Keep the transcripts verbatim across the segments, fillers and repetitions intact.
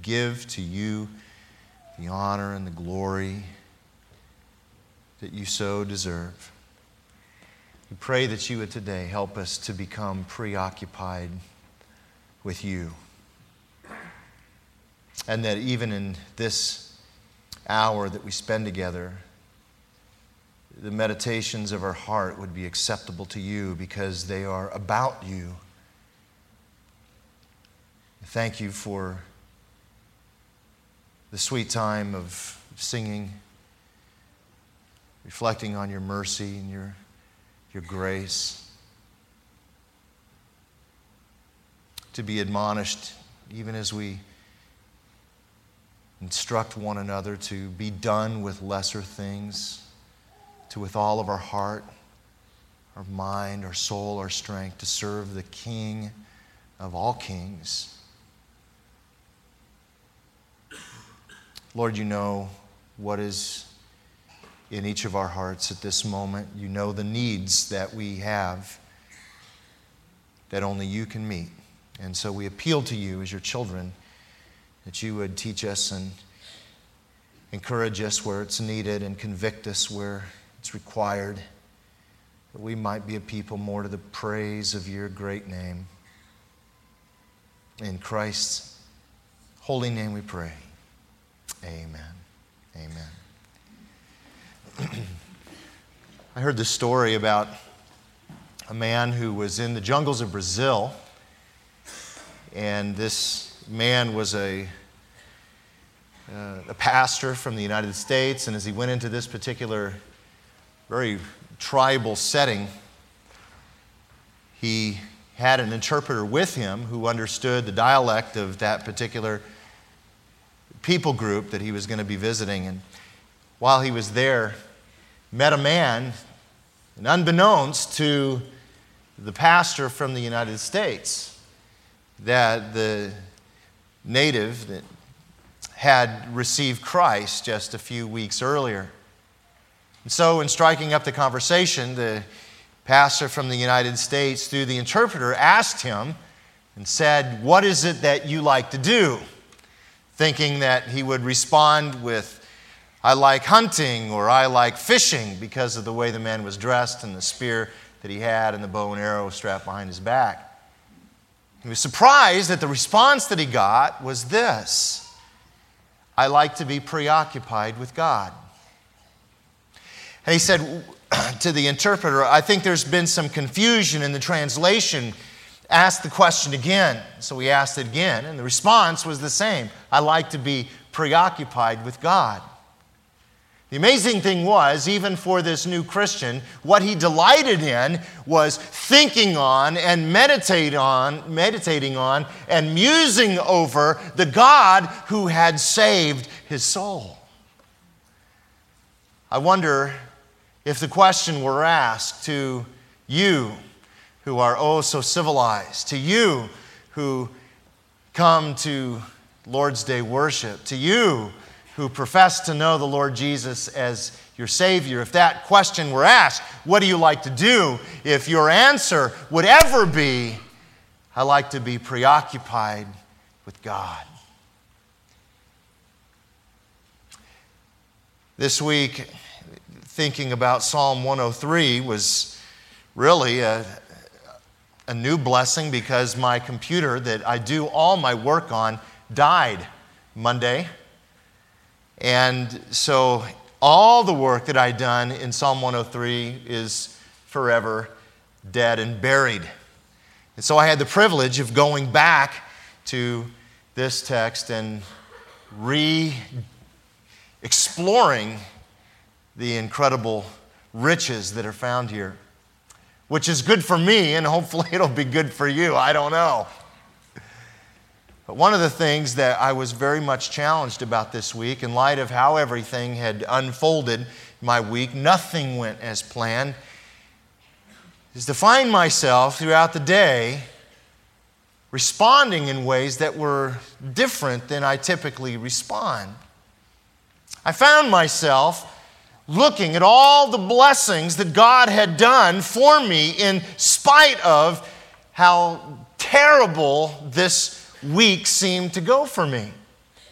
give to you the honor and the glory that you so deserve. We pray that you would today help us to become preoccupied with you. And that even in this hour that we spend together, the meditations of our heart would be acceptable to you because they are about you. Thank you for the sweet time of singing, reflecting on your mercy and your, your grace, to be admonished even as we instruct one another to be done with lesser things, to with all of our heart, our mind, our soul, our strength, to serve the King of all kings. Lord, you know what is in each of our hearts at this moment. You know the needs that we have that only you can meet. And so we appeal to you as your children that you would teach us and encourage us where it's needed and convict us where it's required, that we might be a people more to the praise of your great name. In Christ's holy name we pray. Amen. Amen. I heard this story about a man who was in the jungles of Brazil, and this man was a, uh, a pastor from the United States, and as he went into this particular very tribal setting, he had an interpreter with him who understood the dialect of that particular people group that he was going to be visiting. And while he was there, met a man, and unbeknownst to the pastor from the United States, that the native that had received Christ just a few weeks earlier. And so in striking up the conversation, the pastor from the United States, through the interpreter, asked him and said, "What is it that you like to do?" Thinking that he would respond with, "I like hunting," or "I like fishing," because of the way the man was dressed and the spear that he had and the bow and arrow strapped behind his back. He was surprised that the response that he got was this: "I like to be preoccupied with God." And he said to the interpreter, "I think there's been some confusion in the translation. Ask the question again." So he asked it again, and the response was the same: "I like to be preoccupied with God." The amazing thing was, even for this new Christian, what he delighted in was thinking on and meditate on, meditating on and musing over the God who had saved his soul. I wonder if the question were asked to you who are oh so civilized, to you who come to Lord's Day worship, to you who profess to know the Lord Jesus as your Savior, if that question were asked, what do you like to do? If your answer would ever be, I like to be preoccupied with God. This week, thinking about Psalm one oh three was really a, a new blessing because my computer that I do all my work on died Monday. And so all the work that I'd done in Psalm one oh three is forever dead and buried. And so I had the privilege of going back to this text and re-exploring the incredible riches that are found here, which is good for me, and hopefully it'll be good for you. I don't know. But one of the things that I was very much challenged about this week, in light of how everything had unfolded my week, nothing went as planned, is to find myself throughout the day responding in ways that were different than I typically respond. I found myself looking at all the blessings that God had done for me in spite of how terrible this week seemed to go for me.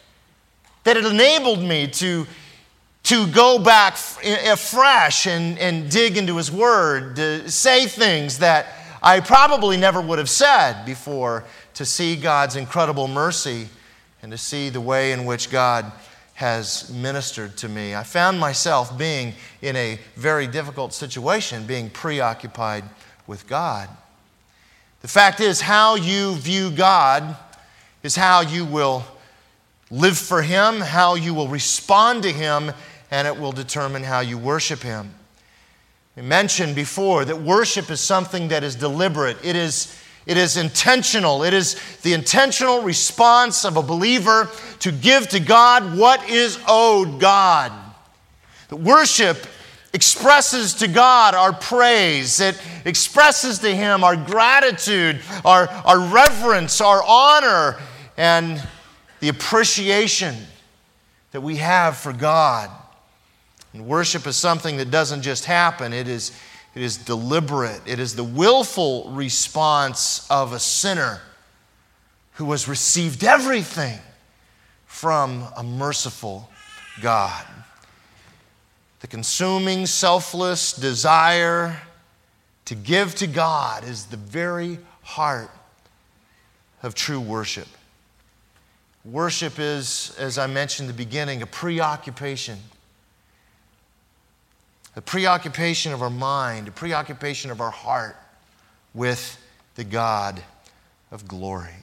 that it enabled me to, to go back afresh and, and dig into His Word, to say things that I probably never would have said before, to see God's incredible mercy and to see the way in which God has ministered to me. I found myself being in a very difficult situation, being preoccupied with God. The fact is, how you view God is how you will live for Him, how you will respond to Him, and it will determine how you worship Him. We mentioned before that worship is something that is deliberate. It is It is intentional. It is the intentional response of a believer to give to God what is owed God. The worship expresses to God our praise. It expresses to Him our gratitude, our, our reverence, our honor, and the appreciation that we have for God. And worship is something that doesn't just happen. It is It is deliberate. It is the willful response of a sinner who has received everything from a merciful God. The consuming, selfless desire to give to God is the very heart of true worship. Worship is, as I mentioned in the beginning, a preoccupation. A preoccupation of our mind, a preoccupation of our heart with the God of glory.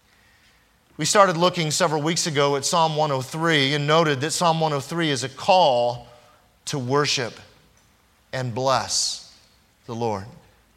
We started looking several weeks ago at Psalm one oh three and noted that Psalm one oh three is a call to worship and bless the Lord.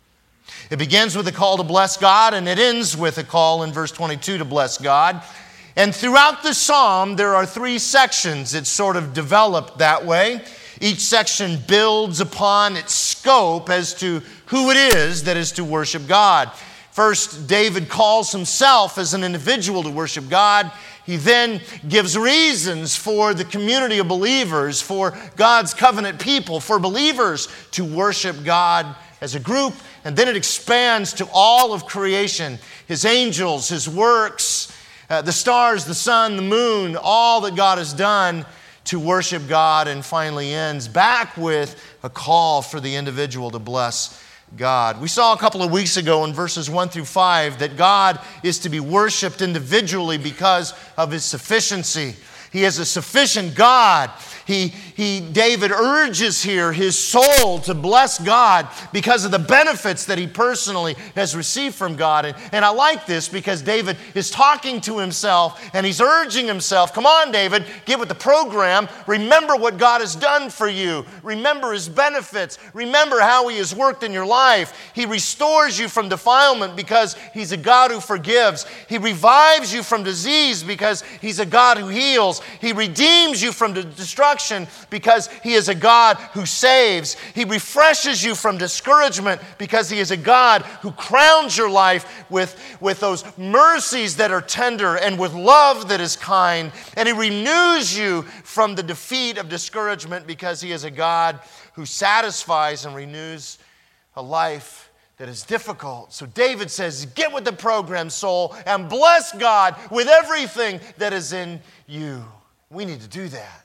It begins with a call to bless God, and it ends with a call in verse twenty-two to bless God. And throughout the psalm, there are three sections. It's sort of developed that way. Each section builds upon its scope as to who it is that is to worship God. First, David calls himself as an individual to worship God. He then gives reasons for the community of believers, for God's covenant people, for believers to worship God as a group. And then it expands to all of creation, His angels, His works, uh, the stars, the sun, the moon, all that God has done to worship God, and finally ends back with a call for the individual to bless God. We saw a couple of weeks ago in verses one through five that God is to be worshiped individually because of His sufficiency. He is a sufficient God. He, he, David urges here his soul to bless God because of the benefits that he personally has received from God. And, and I like this because David is talking to himself and he's urging himself, come on, David, get with the program. Remember what God has done for you. Remember His benefits. Remember how He has worked in your life. He restores you from defilement because He's a God who forgives. He revives you from disease because He's a God who heals. He redeems you from destruction because He is a God who saves. He refreshes you from discouragement because He is a God who crowns your life with, with those mercies that are tender and with love that is kind. And He renews you from the defeat of discouragement because He is a God who satisfies and renews a life that is difficult. So David says, get with the program, soul, and bless God with everything that is in you. We need to do that.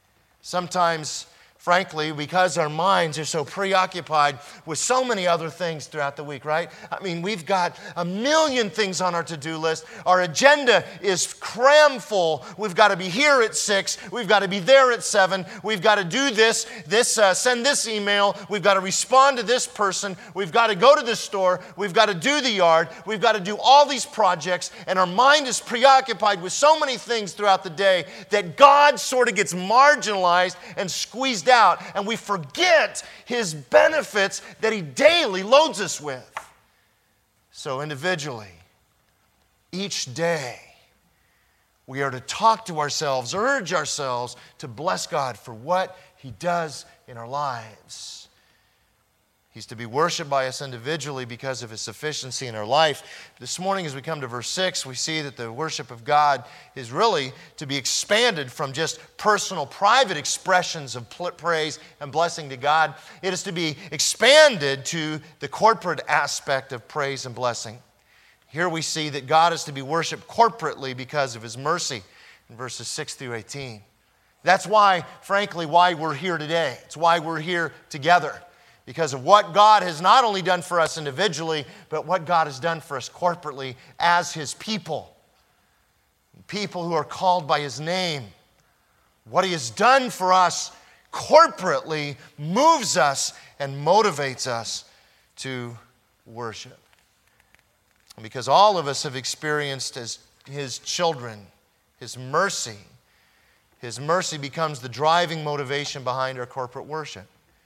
Sometimes, frankly, because our minds are so preoccupied with so many other things throughout the week, right? I mean, we've got a million things on our to-do list. Our agenda is cram full. We've got to be here at six. We've got to be there at seven. We've got to do this, this, uh, send this email. We've got to respond to this person. We've got to go to the store. We've got to do the yard. We've got to do all these projects. And our mind is preoccupied with so many things throughout the day that God sort of gets marginalized and squeezed out, and we forget His benefits that He daily loads us with. So individually, each day, we are to talk to ourselves, urge ourselves to bless God for what He does in our lives. He's to be worshiped by us individually because of His sufficiency in our life. This morning, as we come to verse six, we see that the worship of God is really to be expanded from just personal, private expressions of praise and blessing to God. It is to be expanded to the corporate aspect of praise and blessing. Here we see that God is to be worshiped corporately because of His mercy. in verses six through eighteen. That's why, frankly, why we're here today. It's why we're here together. Because of what God has not only done for us individually, but what God has done for us corporately as His people. People who are called by His name. What He has done for us corporately moves us and motivates us to worship. Because all of us have experienced as His children, His mercy. His mercy becomes the driving motivation behind our corporate worship.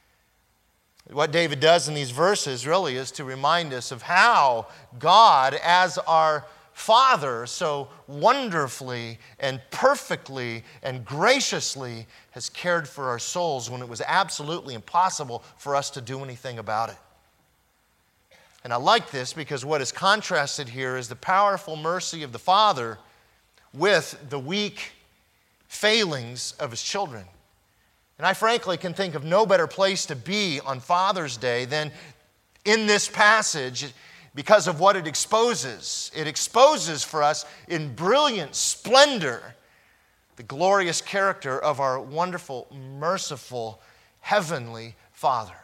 What David does in these verses really is to remind us of how God, as our Father, so wonderfully and perfectly and graciously has cared for our souls when it was absolutely impossible for us to do anything about it. And I like this because what is contrasted here is the powerful mercy of the Father with the weak failings of His children. And I frankly can think of no better place to be on Father's Day than in this passage because of what it exposes. It exposes for us in brilliant splendor the glorious character of our wonderful, merciful, heavenly Father.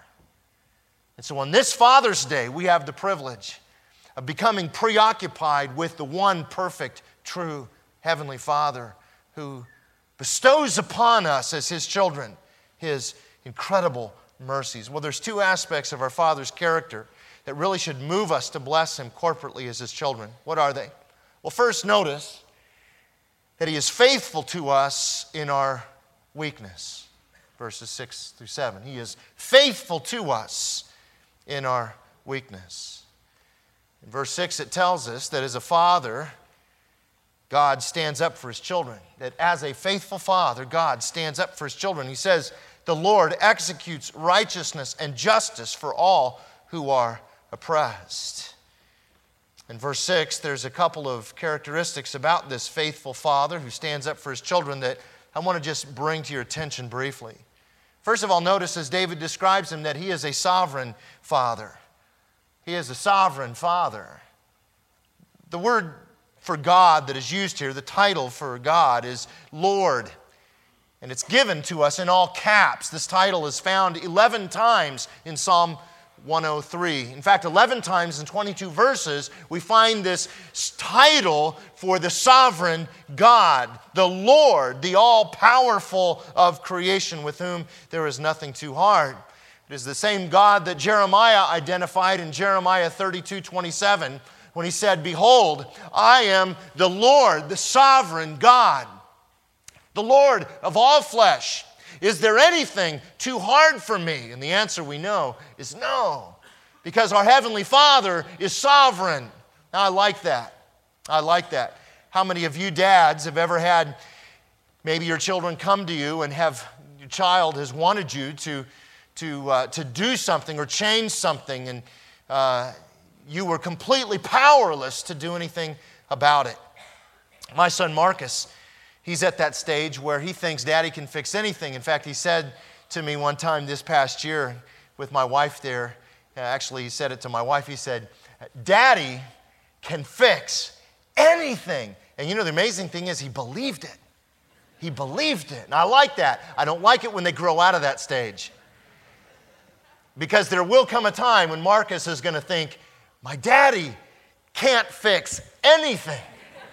And so on this Father's Day, we have the privilege of becoming preoccupied with the one perfect, true Heavenly Father who bestows upon us as His children His incredible mercies. Well, there's two aspects of our Father's character that really should move us to bless Him corporately as His children. What are they? Well, first, notice that He is faithful to us in our weakness. Verses six through seven. He is faithful to us in our weakness. In verse six, it tells us that as a father, God stands up for His children. That as a faithful father, God stands up for His children. He says, the Lord executes righteousness and justice for all who are oppressed. In verse six, there's a couple of characteristics about this faithful father who stands up for his children that I want to just bring to your attention briefly. First of all, notice as David describes him that he is a sovereign father. He is a sovereign father. The word for God that is used here, the title for God, is Lord. And it's given to us in all caps. This title is found eleven times in Psalm one oh three. In fact, eleven times in twenty-two verses, we find this title for the sovereign God, the Lord, the all-powerful of creation, with whom there is nothing too hard. It is the same God that Jeremiah identified in Jeremiah thirty-two twenty-seven when he said, behold, I am the Lord, the sovereign God, the Lord of all flesh. Is there anything too hard for me? And the answer we know is no, because our Heavenly Father is sovereign. Now, I like that. I like that. How many of you dads have ever had maybe your children come to you and have your child has wanted you to, to, uh, to do something or change something, and uh, you were completely powerless to do anything about it? My son Marcus, he's at that stage where he thinks Daddy can fix anything. In fact, he said to me one time this past year with my wife there, actually he said it to my wife, he said, Daddy can fix anything. And you know, the amazing thing is he believed it. He believed it. And I like that. I don't like it when they grow out of that stage. Because there will come a time when Marcus is going to think, my daddy can't fix anything.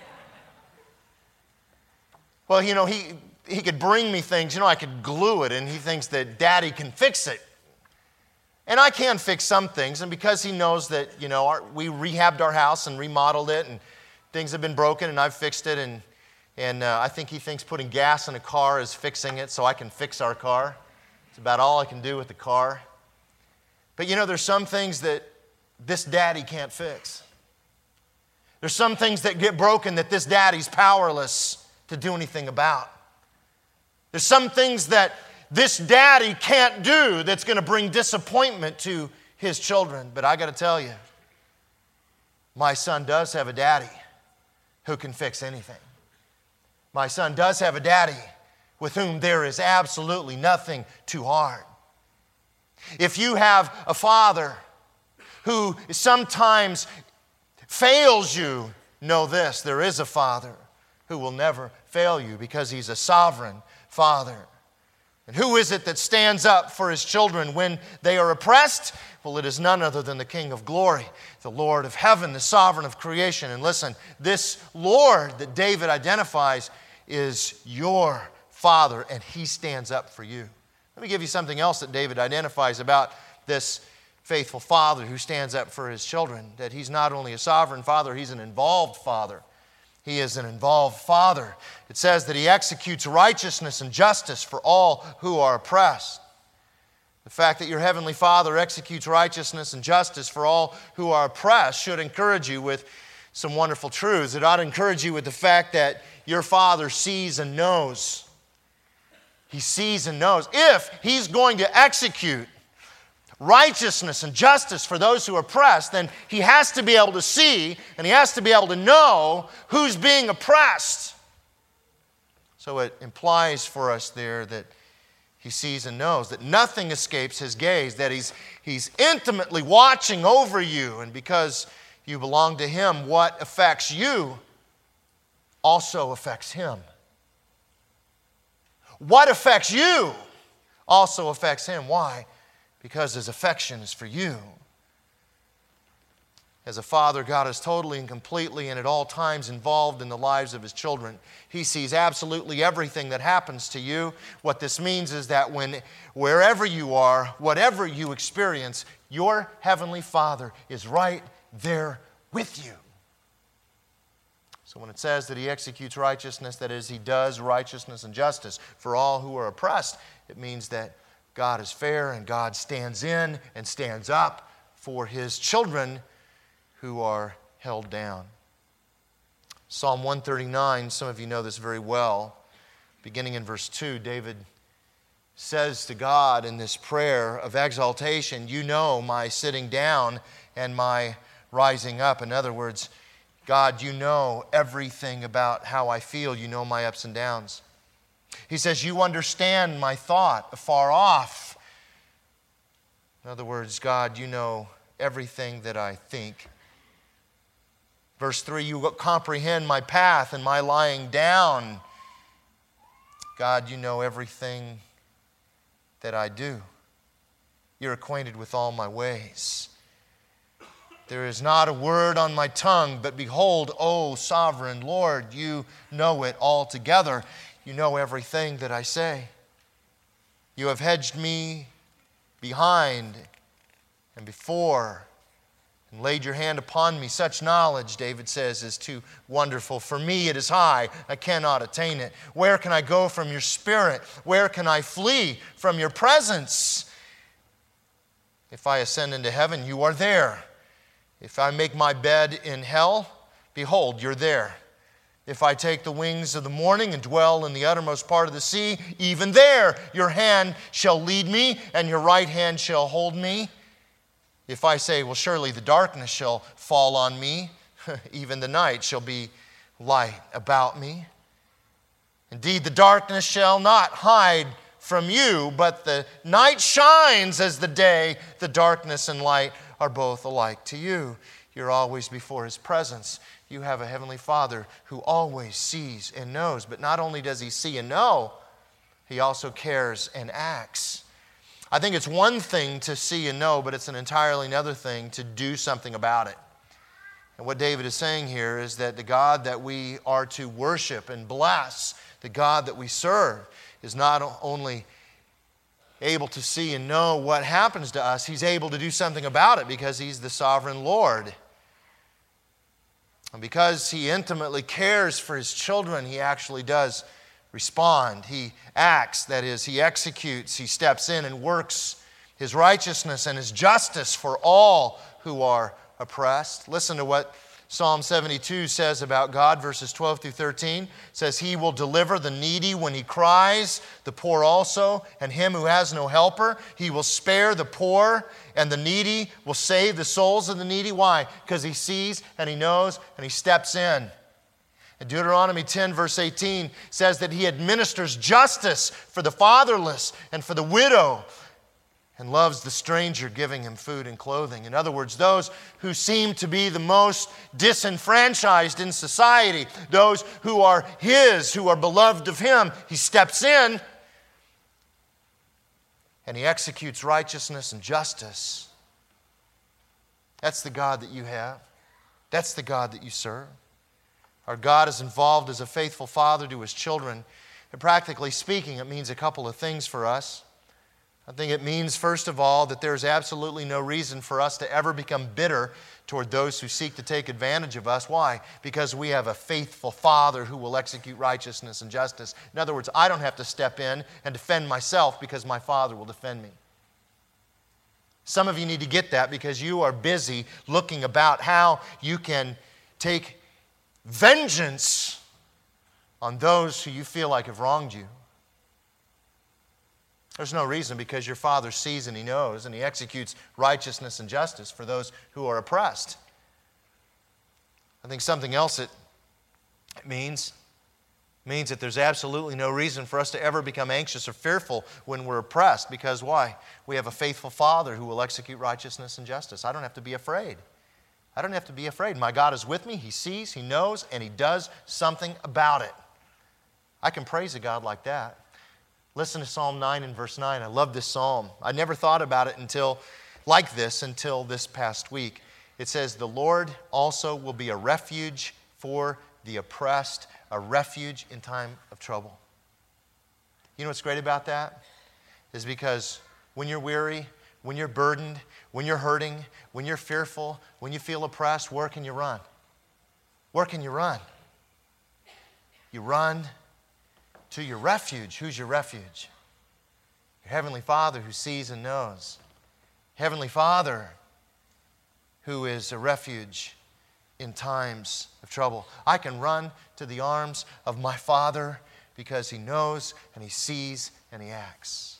Well, you know, he, he could bring me things, you know, I could glue it, and he thinks that Daddy can fix it. And I can fix some things, and because he knows that, you know, our, we rehabbed our house and remodeled it, and things have been broken, and I've fixed it, and, and uh, I think he thinks putting gas in a car is fixing it, so I can fix our car. It's about all I can do with the car. But, you know, there's some things that this daddy can't fix. There's some things that get broken that this daddy's powerless to do anything about. There's some things that this daddy can't do that's going to bring disappointment to his children. But I got to tell you, my son does have a daddy who can fix anything. My son does have a daddy with whom there is absolutely nothing too hard. If you have a father who sometimes fails you, know this, there is a Father who will never fail you because He's a sovereign Father. And who is it that stands up for His children when they are oppressed? Well, it is none other than the King of glory, the Lord of heaven, the sovereign of creation. And listen, this Lord that David identifies is your Father, and He stands up for you. Let me give you something else that David identifies about this faithful Father who stands up for His children, that He's not only a sovereign Father, He's an involved Father. He is an involved Father. It says that He executes righteousness and justice for all who are oppressed. The fact that your Heavenly Father executes righteousness and justice for all who are oppressed should encourage you with some wonderful truths. It ought to encourage you with the fact that your Father sees and knows. He sees and knows. If He's going to execute righteousness and justice for those who are oppressed, then He has to be able to see and He has to be able to know who's being oppressed. So it implies for us there that He sees and knows, that nothing escapes His gaze, that He's, he's intimately watching over you, and because you belong to Him, what affects you also affects Him. What affects you also affects Him. Why? Because His affection is for you. As a father, God is totally and completely and at all times involved in the lives of His children. He sees absolutely everything that happens to you. What this means is that when, wherever you are, whatever you experience, your Heavenly Father is right there with you. So when it says that He executes righteousness, that is, He does righteousness and justice for all who are oppressed, it means that God is fair and God stands in and stands up for His children who are held down. Psalm one thirty-nine, some of you know this very well. Beginning in verse two, David says to God in this prayer of exaltation, "You know my sitting down and my rising up." In other words, God, you know everything about how I feel. You know my ups and downs. He says, you understand my thought afar off. In other words, God, you know everything that I think. Verse three, you comprehend my path and my lying down. God, you know everything that I do. You're acquainted with all my ways. There is not a word on my tongue, but behold, O sovereign Lord, you know it altogether. You know everything that I say. You have hedged me behind and before and laid your hand upon me. Such knowledge, David says, is too wonderful. For me it is high. I cannot attain it. Where can I go from your spirit? Where can I flee from your presence? If I ascend into heaven, you are there. If I make my bed in hell, behold, you're there. If I take the wings of the morning and dwell in the uttermost part of the sea, even there your hand shall lead me and your right hand shall hold me. If I say, well, surely the darkness shall fall on me, even the night shall be light about me. Indeed, the darkness shall not hide from you, but the night shines as the day. The darkness and light are both alike to you. You're always before His presence. You have a Heavenly Father who always sees and knows. But not only does He see and know, He also cares and acts. I think it's one thing to see and know, but it's an entirely another thing to do something about it. And what David is saying here is that the God that we are to worship and bless, the God that we serve, is not only able to see and know what happens to us, He's able to do something about it because He's the sovereign Lord. And because He intimately cares for His children, He actually does respond. He acts, that is, He executes, He steps in and works His righteousness and His justice for all who are oppressed. Listen to what Psalm seventy-two says about God, verses twelve through thirteen. It says, He will deliver the needy when he cries, the poor also, and him who has no helper. He will spare the poor, and the needy will save the souls of the needy. Why? Because He sees and He knows and He steps in. And Deuteronomy ten, verse eighteen says that He administers justice for the fatherless and for the widow. and loves the stranger, giving him food and clothing. In other words, those who seem to be the most disenfranchised in society, those who are his, who are beloved of him, he steps in and he executes righteousness and justice. That's the God that you have. That's the God that you serve. Our God is involved as a faithful father to his children. And practically speaking, it means a couple of things for us. I think it means, first of all, that there's absolutely no reason for us to ever become bitter toward those who seek to take advantage of us. Why? Because we have a faithful Father who will execute righteousness and justice. In other words, I don't have to step in and defend myself because my Father will defend me. Some of you need to get that because you are busy looking about how you can take vengeance on those who you feel like have wronged you. There's no reason because your Father sees and He knows and He executes righteousness and justice for those who are oppressed. I think something else it means means that there's absolutely no reason for us to ever become anxious or fearful when we're oppressed because why? We have a faithful Father who will execute righteousness and justice. I don't have to be afraid. I don't have to be afraid. My God is with me. He sees, He knows, and He does something about it. I can praise a God like that. Listen to Psalm nine and verse nine. I love this psalm. I never thought about it until, like this, until this past week. It says, "The Lord also will be a refuge for the oppressed, a refuge in time of trouble." You know what's great about that? Is because when you're weary, when you're burdened, when you're hurting, when you're fearful, when you feel oppressed, where can you run? Where can you run? You run to your refuge. Who's your refuge? Your Heavenly Father who sees and knows. Heavenly Father who is a refuge in times of trouble. I can run to the arms of my Father because He knows and He sees and He acts.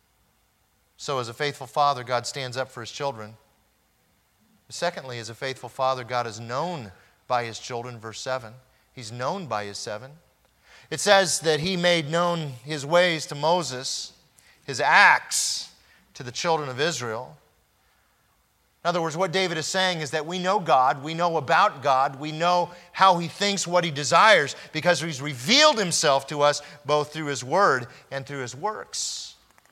So as a faithful Father, God stands up for His children. Secondly, as a faithful Father, God is known by His children. Verse seven. He's known by His seven. It says that He made known His ways to Moses, His acts to the children of Israel. In other words, what David is saying is that we know God, we know about God, we know how He thinks, what He desires, because He's revealed Himself to us both through His Word and through His works.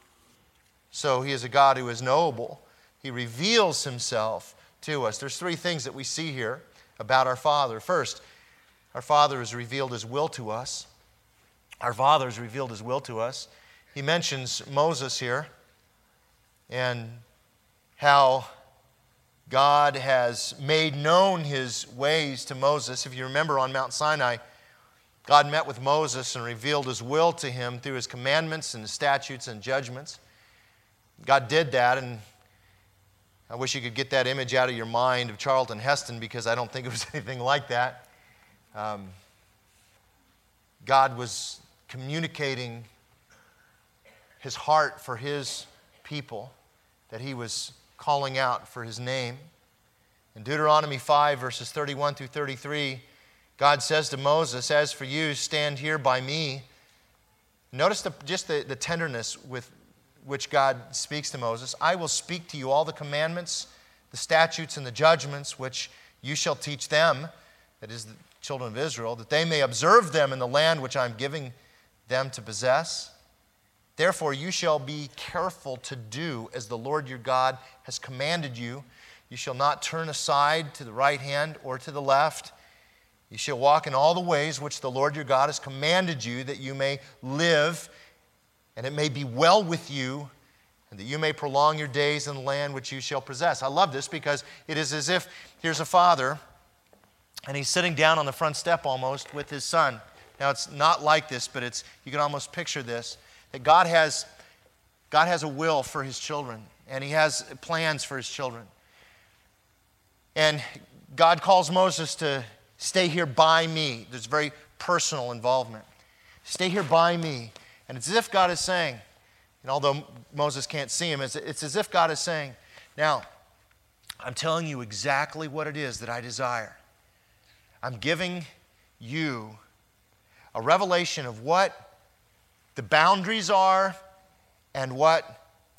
So He is a God who is knowable. He reveals Himself to us. There's three things that we see here about our Father. First, our Father has revealed His will to us. Our Father has revealed His will to us. He mentions Moses here and how God has made known His ways to Moses. If you remember on Mount Sinai, God met with Moses and revealed His will to him through His commandments and His statutes and judgments. God did that, and I wish you could get that image out of your mind of Charlton Heston because I don't think it was anything like that. Um, God was communicating His heart for His people, that He was calling out for His name. In Deuteronomy five, verses thirty-one through thirty-three, God says to Moses, "As for you, stand here by me." Notice the, just the, the tenderness with which God speaks to Moses. "I will speak to you all the commandments, the statutes, and the judgments which you shall teach them," that is the children of Israel, "that they may observe them in the land which I am giving them to possess. Therefore you shall be careful to do as the Lord your God has commanded you. You shall not turn aside to the right hand or to the left. You shall walk in all the ways which the Lord your God has commanded you, that you may live, and it may be well with you, and that you may prolong your days in the land which you shall possess." I love this because it is as if here's a father, and he's sitting down on the front step almost with his son. Now, it's not like this, but it's you can almost picture this, that God has, God has a will for His children, and He has plans for His children. And God calls Moses to stay here by me. There's very personal involvement. Stay here by me. And it's as if God is saying, and although Moses can't see Him, it's, it's as if God is saying, now, I'm telling you exactly what it is that I desire. I'm giving you a revelation of what the boundaries are and what the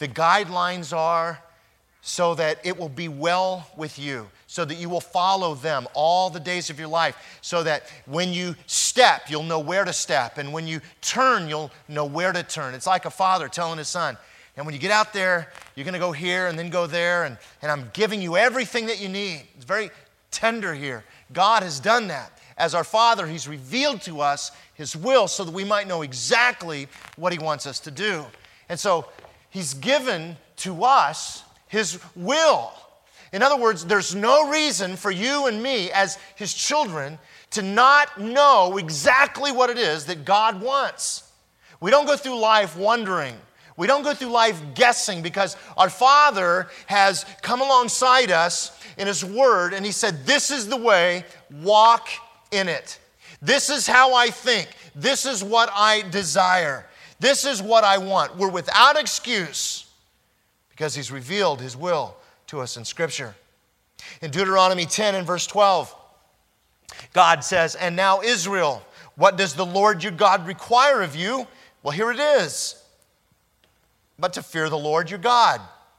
the guidelines are so that it will be well with you, so that you will follow them all the days of your life, so that when you step, you'll know where to step, and when you turn, you'll know where to turn. It's like a father telling his son, and when you get out there, you're going to go here and then go there, and, and I'm giving you everything that you need. It's very tender here. God has done that. As our Father, He's revealed to us His will so that we might know exactly what He wants us to do. And so He's given to us His will. In other words, there's no reason for you and me as His children to not know exactly what it is that God wants. We don't go through life wondering. We don't go through life guessing, because our Father has come alongside us in His Word and He said, this is the way, walk in it. This is how I think. This is what I desire. This is what I want. We're without excuse because He's revealed His will to us in Scripture. In Deuteronomy ten and verse twelve, God says, and now Israel, what does the Lord your God require of you? Well, here it is. But to fear the Lord your God,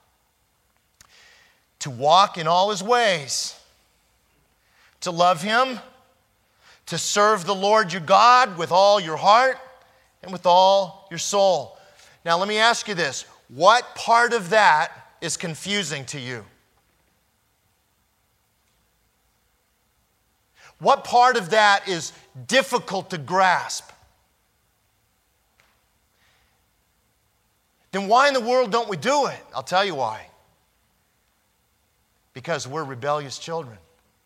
to walk in all His ways, to love Him, to serve the Lord your God with all your heart and with all your soul. Now let me ask you this. What part of that is confusing to you? What part of that is difficult to grasp? Then why in the world don't we do it? I'll tell you why. Because we're rebellious children.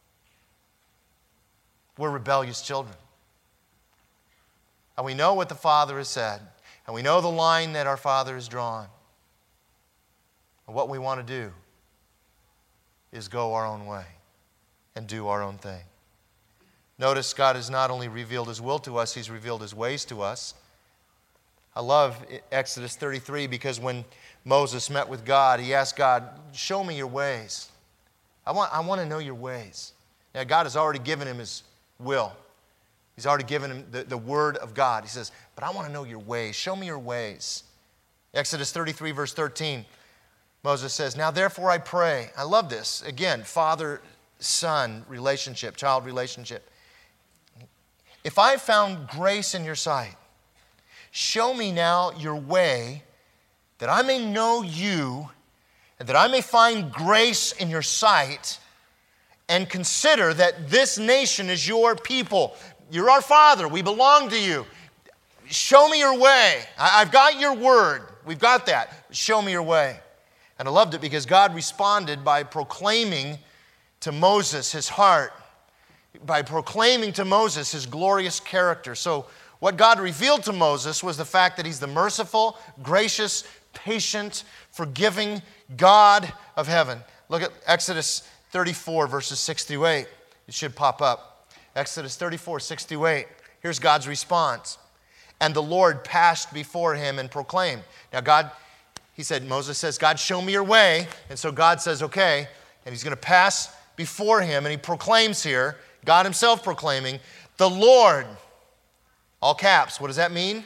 We're rebellious children. And we know what the Father has said. And we know the line that our Father has drawn. And what we want to do is go our own way and do our own thing. Notice God has not only revealed His will to us, He's revealed His ways to us. I love Exodus thirty-three because when Moses met with God, he asked God, show me your ways. I want, I want to know your ways. Now, God has already given him His will. He's already given him the, the Word of God. He says, but I want to know your ways. Show me your ways. Exodus thirty-three, verse thirteen, Moses says, now therefore I pray. I love this. Again, father-son relationship, child relationship. If I found grace in your sight, show me now your way, that I may know you, and that I may find grace in your sight, and consider that this nation is your people. You're our Father. We belong to you. Show me your way. I've got your word. We've got that. Show me your way. And I loved it because God responded by proclaiming to Moses His heart, by proclaiming to Moses His glorious character. So what God revealed to Moses was the fact that He's the merciful, gracious, patient, forgiving God of heaven. Look at Exodus thirty-four, verses six through eight. It should pop up. Exodus thirty-four, six through eight. Here's God's response. And the Lord passed before him and proclaimed. Now God, he said, Moses says, God, show me your way. And so God says, okay. And He's going to pass before him. And He proclaims here, God Himself proclaiming, the Lord, all caps. What does that mean?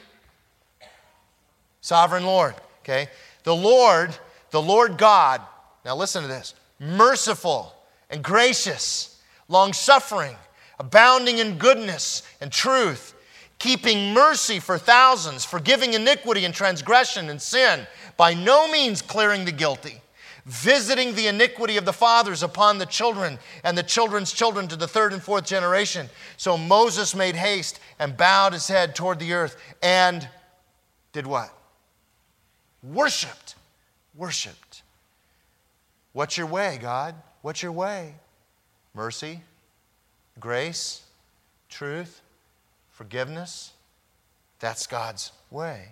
Sovereign Lord. Okay. The Lord, the Lord God. Now listen to this. Merciful and gracious, long-suffering, abounding in goodness and truth, keeping mercy for thousands, forgiving iniquity and transgression and sin, by no means clearing the guilty, visiting the iniquity of the fathers upon the children and the children's children to the third and fourth generation. So Moses made haste and bowed his head toward the earth and did what? Worshipped. Worshipped. What's your way, God? What's your way? Mercy, grace, truth, forgiveness. That's God's way.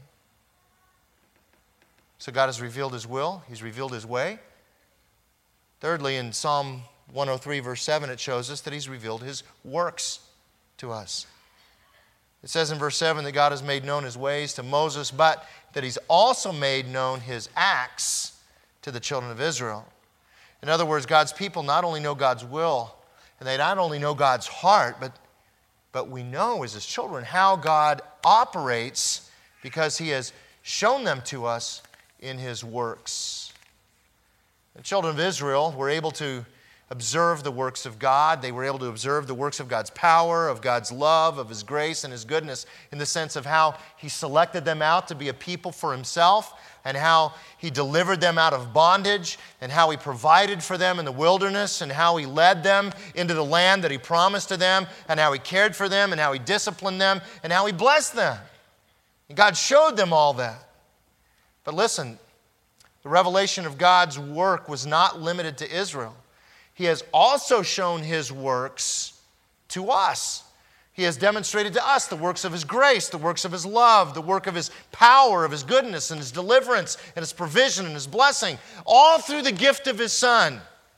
So God has revealed His will. He's revealed His way. Thirdly, in Psalm one oh three, verse seven, it shows us that He's revealed His works to us. It says in verse seven that God has made known His ways to Moses, but that He's also made known His acts to the children of Israel. In other words, God's people not only know God's will, and they not only know God's heart, but, but we know as His children how God operates because He has shown them to us in his works. The children of Israel were able to observe the works of God. They were able to observe the works of God's power, of God's love, of His grace and His goodness, in the sense of how He selected them out to be a people for Himself, and how He delivered them out of bondage, and how He provided for them in the wilderness, and how He led them into the land that He promised to them, and how He cared for them, and how He disciplined them, and how He blessed them. And God showed them all that. But listen, the revelation of God's work was not limited to Israel. He has also shown His works to us. He has demonstrated to us the works of His grace, the works of His love, the work of His power, of His goodness, and His deliverance, and His provision, and His blessing, all through the gift of His Son.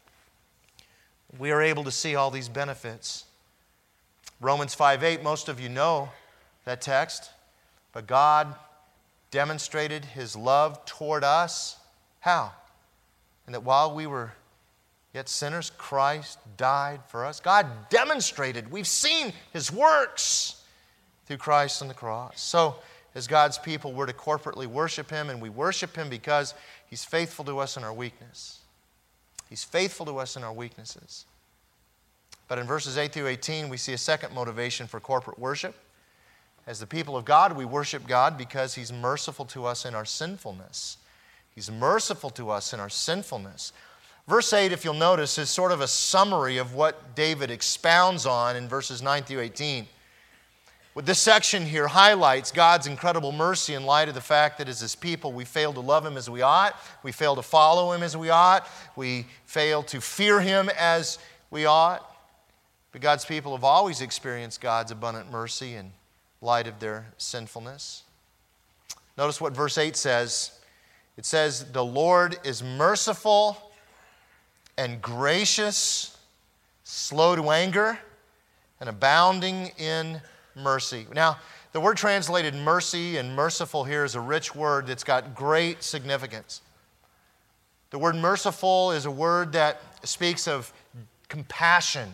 We are able to see all these benefits. Romans five eight, most of you know that text. But God demonstrated His love toward us. How? And that while we were yet sinners, Christ died for us. God demonstrated. We've seen His works through Christ on the cross. So, as God's people, we're to corporately worship Him, and we worship Him because He's faithful to us in our weakness. He's faithful to us in our weaknesses. But in verses eight through eighteen, we see a second motivation for corporate worship. As the people of God, we worship God because He's merciful to us in our sinfulness. He's merciful to us in our sinfulness. Verse eight, if you'll notice, is sort of a summary of what David expounds on in verses nine through eighteen. What this section here highlights God's incredible mercy in light of the fact that as His people we fail to love Him as we ought, we fail to follow Him as we ought, we fail to fear Him as we ought. But God's people have always experienced God's abundant mercy in light of their sinfulness. Notice what verse eight says. It says, "The Lord is merciful and gracious, slow to anger, and abounding in mercy." Now, the word translated mercy and merciful here is a rich word that's got great significance. The word merciful is a word that speaks of compassion.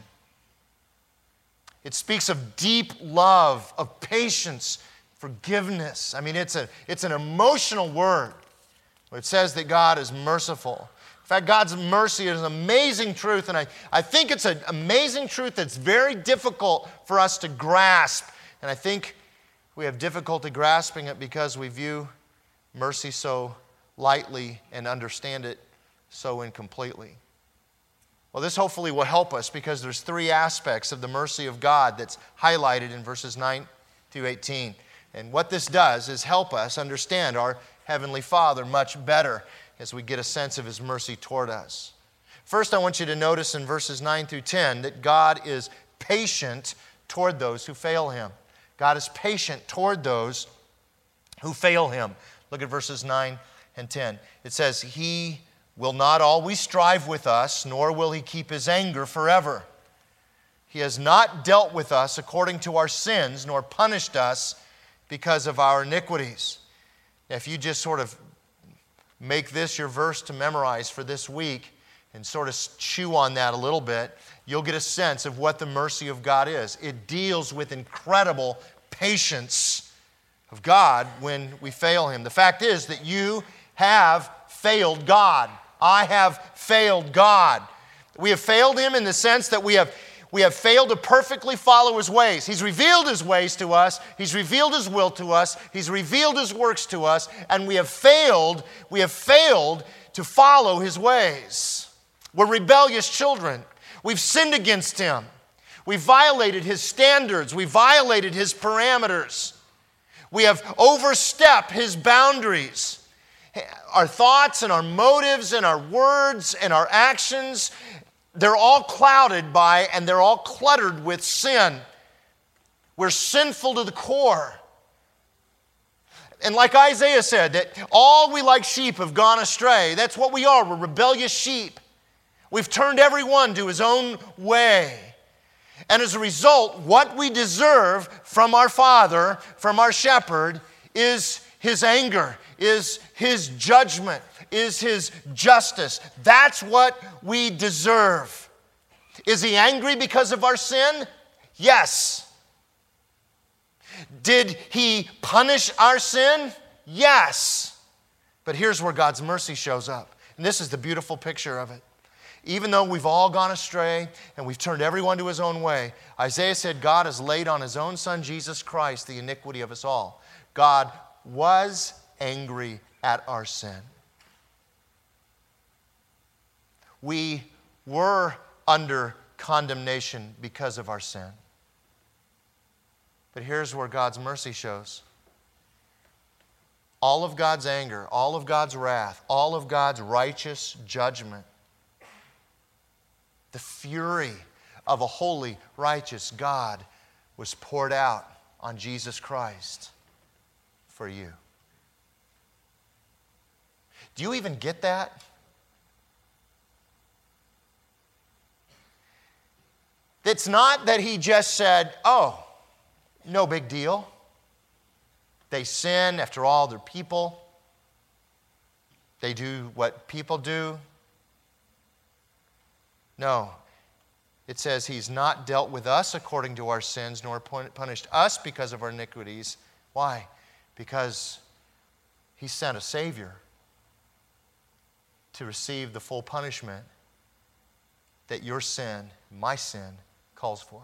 It speaks of deep love, of patience, forgiveness. I mean, it's, a, it's an emotional word. It says that God is merciful. In fact, God's mercy is an amazing truth, and I, I think it's an amazing truth that's very difficult for us to grasp. And I think we have difficulty grasping it because we view mercy so lightly and understand it so incompletely. Well, this hopefully will help us because there's three aspects of the mercy of God that's highlighted in verses nine through eighteen. And what this does is help us understand our Heavenly Father much better as we get a sense of His mercy toward us. First, I want you to notice in verses nine through ten that God is patient toward those who fail Him. God is patient toward those who fail Him. Look at verses nine and ten. It says, "He will not always strive with us, nor will He keep His anger forever. He has not dealt with us according to our sins, nor punished us because of our iniquities." Now, if you just sort of make this your verse to memorize for this week and sort of chew on that a little bit, you'll get a sense of what the mercy of God is. It deals with incredible patience of God when we fail Him. The fact is that you have failed God. I have failed God. We have failed Him in the sense that we have We have failed to perfectly follow His ways. He's revealed His ways to us. He's revealed His will to us. He's revealed His works to us. And we have failed, we have failed to follow His ways. We're rebellious children. We've sinned against Him. We've violated His standards. We've violated His parameters. We have overstepped His boundaries. Our thoughts and our motives and our words and our actions, they're all clouded by and they're all cluttered with sin. We're sinful to the core. And like Isaiah said, that all we like sheep have gone astray. That's what we are. We're rebellious sheep. We've turned everyone to his own way. And as a result, what we deserve from our Father, from our shepherd, is His anger, is His judgment, is His justice. That's what we deserve. Is He angry because of our sin? Yes. Did He punish our sin? Yes. But here's where God's mercy shows up. And this is the beautiful picture of it. Even though we've all gone astray and we've turned everyone to his own way, Isaiah said God has laid on his own Son, Jesus Christ, the iniquity of us all. God was angry at our sin. We were under condemnation because of our sin. But here's where God's mercy shows. All of God's anger, all of God's wrath, all of God's righteous judgment, the fury of a holy, righteous God was poured out on Jesus Christ for you. Do you even get that? It's not that he just said, oh, no big deal. They sin, after all, they're people. They do what people do. No. It says he's not dealt with us according to our sins, nor punished us because of our iniquities. Why? Because he sent a Savior to receive the full punishment that your sin, my sin, calls for.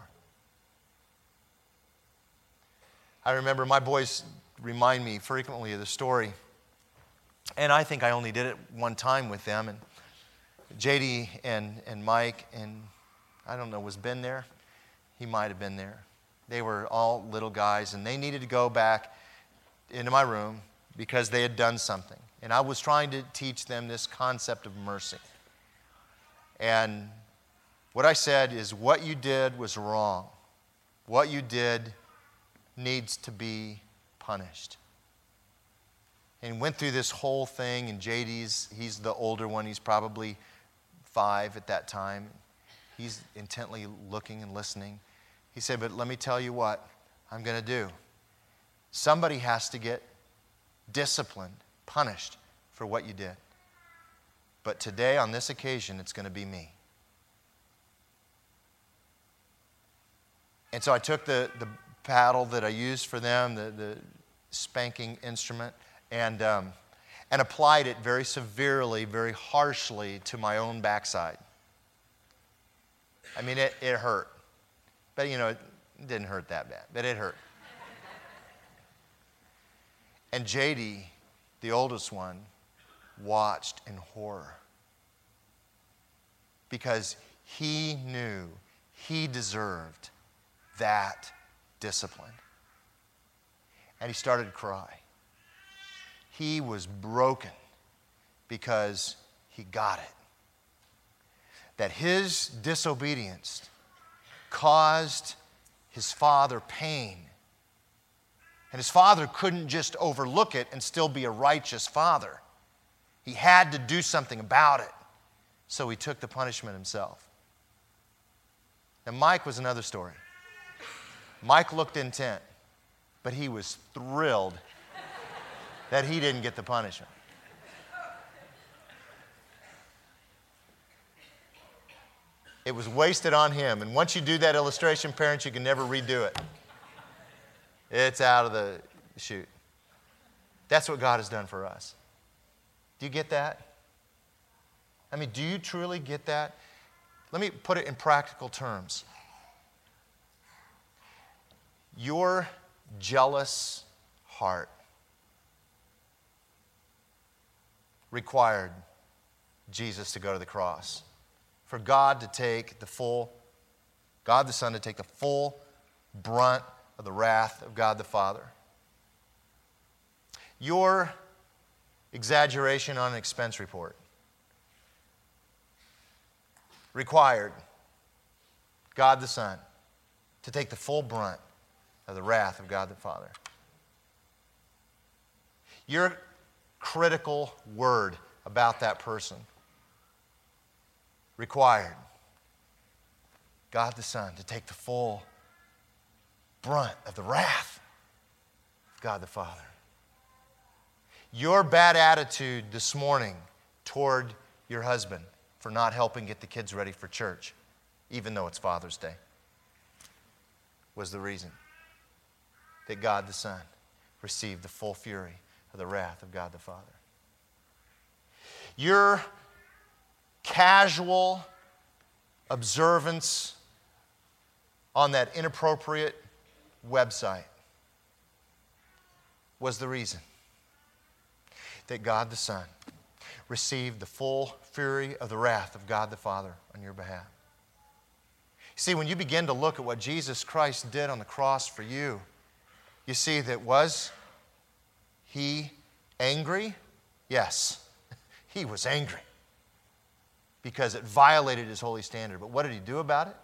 I remember my boys remind me frequently of the story, and I think I only did it one time with them. And J D and, and Mike, and I don't know, was Ben there? He might have been there. They were all little guys, and they needed to go back into my room because they had done something. And I was trying to teach them this concept of mercy. And what I said is, what you did was wrong. What you did needs to be punished. And went through this whole thing, and J D's, he's the older one, he's probably five at that time. He's intently looking and listening. He said, but let me tell you what I'm going to do. Somebody has to get disciplined, punished for what you did. But today, on this occasion, it's going to be me. And so I took the, the paddle that I used for them, the, the spanking instrument, and, um, and applied it very severely, very harshly to my own backside. I mean, it, it hurt. But, you know, it didn't hurt that bad, but it hurt. And J D, the oldest one, watched in horror because he knew he deserved that discipline. And he started to cry. He was broken because he got it. That his disobedience caused his father pain. And his father couldn't just overlook it and still be a righteous father. He had to do something about it. So he took the punishment himself. Now, Mike was another story. Mike looked intent, but he was thrilled that he didn't get the punishment. It was wasted on him. And once you do that illustration, parents, you can never redo it. It's out of the chute. That's what God has done for us. Do you get that? I mean, do you truly get that? Let me put it in practical terms. Your jealous heart required Jesus to go to the cross. For God to take the full, God the Son to take the full brunt of the wrath of God the Father. Your exaggeration on an expense report required God the Son to take the full brunt of the wrath of God the Father. Your critical word about that person required God the Son to take the full brunt of the wrath of God the Father. Your bad attitude this morning toward your husband for not helping get the kids ready for church, even though it's Father's Day, was the reason that God the Son received the full fury of the wrath of God the Father. your casual observance on that inappropriate website was the reason that God the Son received the full fury of the wrath of God the Father on your behalf. See, when you begin to look at what Jesus Christ did on the cross for you, you see that was He angry? Yes, He was angry because it violated His holy standard. But what did He do about it?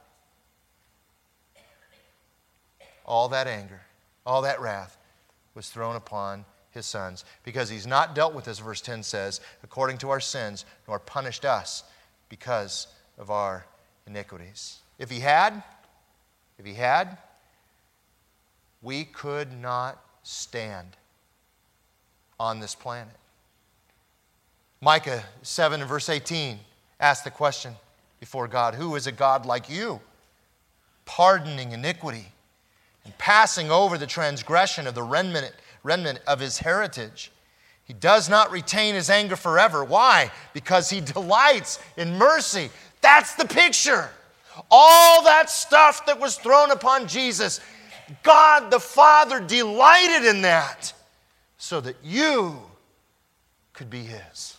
All that anger, all that wrath was thrown upon His sons, because He's not dealt with, as verse ten says, according to our sins, nor punished us because of our iniquities. If He had, if He had, we could not stand on this planet. Micah seven and verse eighteen asks the question before God, who is a God like you, pardoning iniquity and passing over the transgression of the remnant, remnant of His heritage? He does not retain His anger forever. Why? Because He delights in mercy. That's the picture. All that stuff that was thrown upon Jesus, God the Father delighted in that so that you could be His.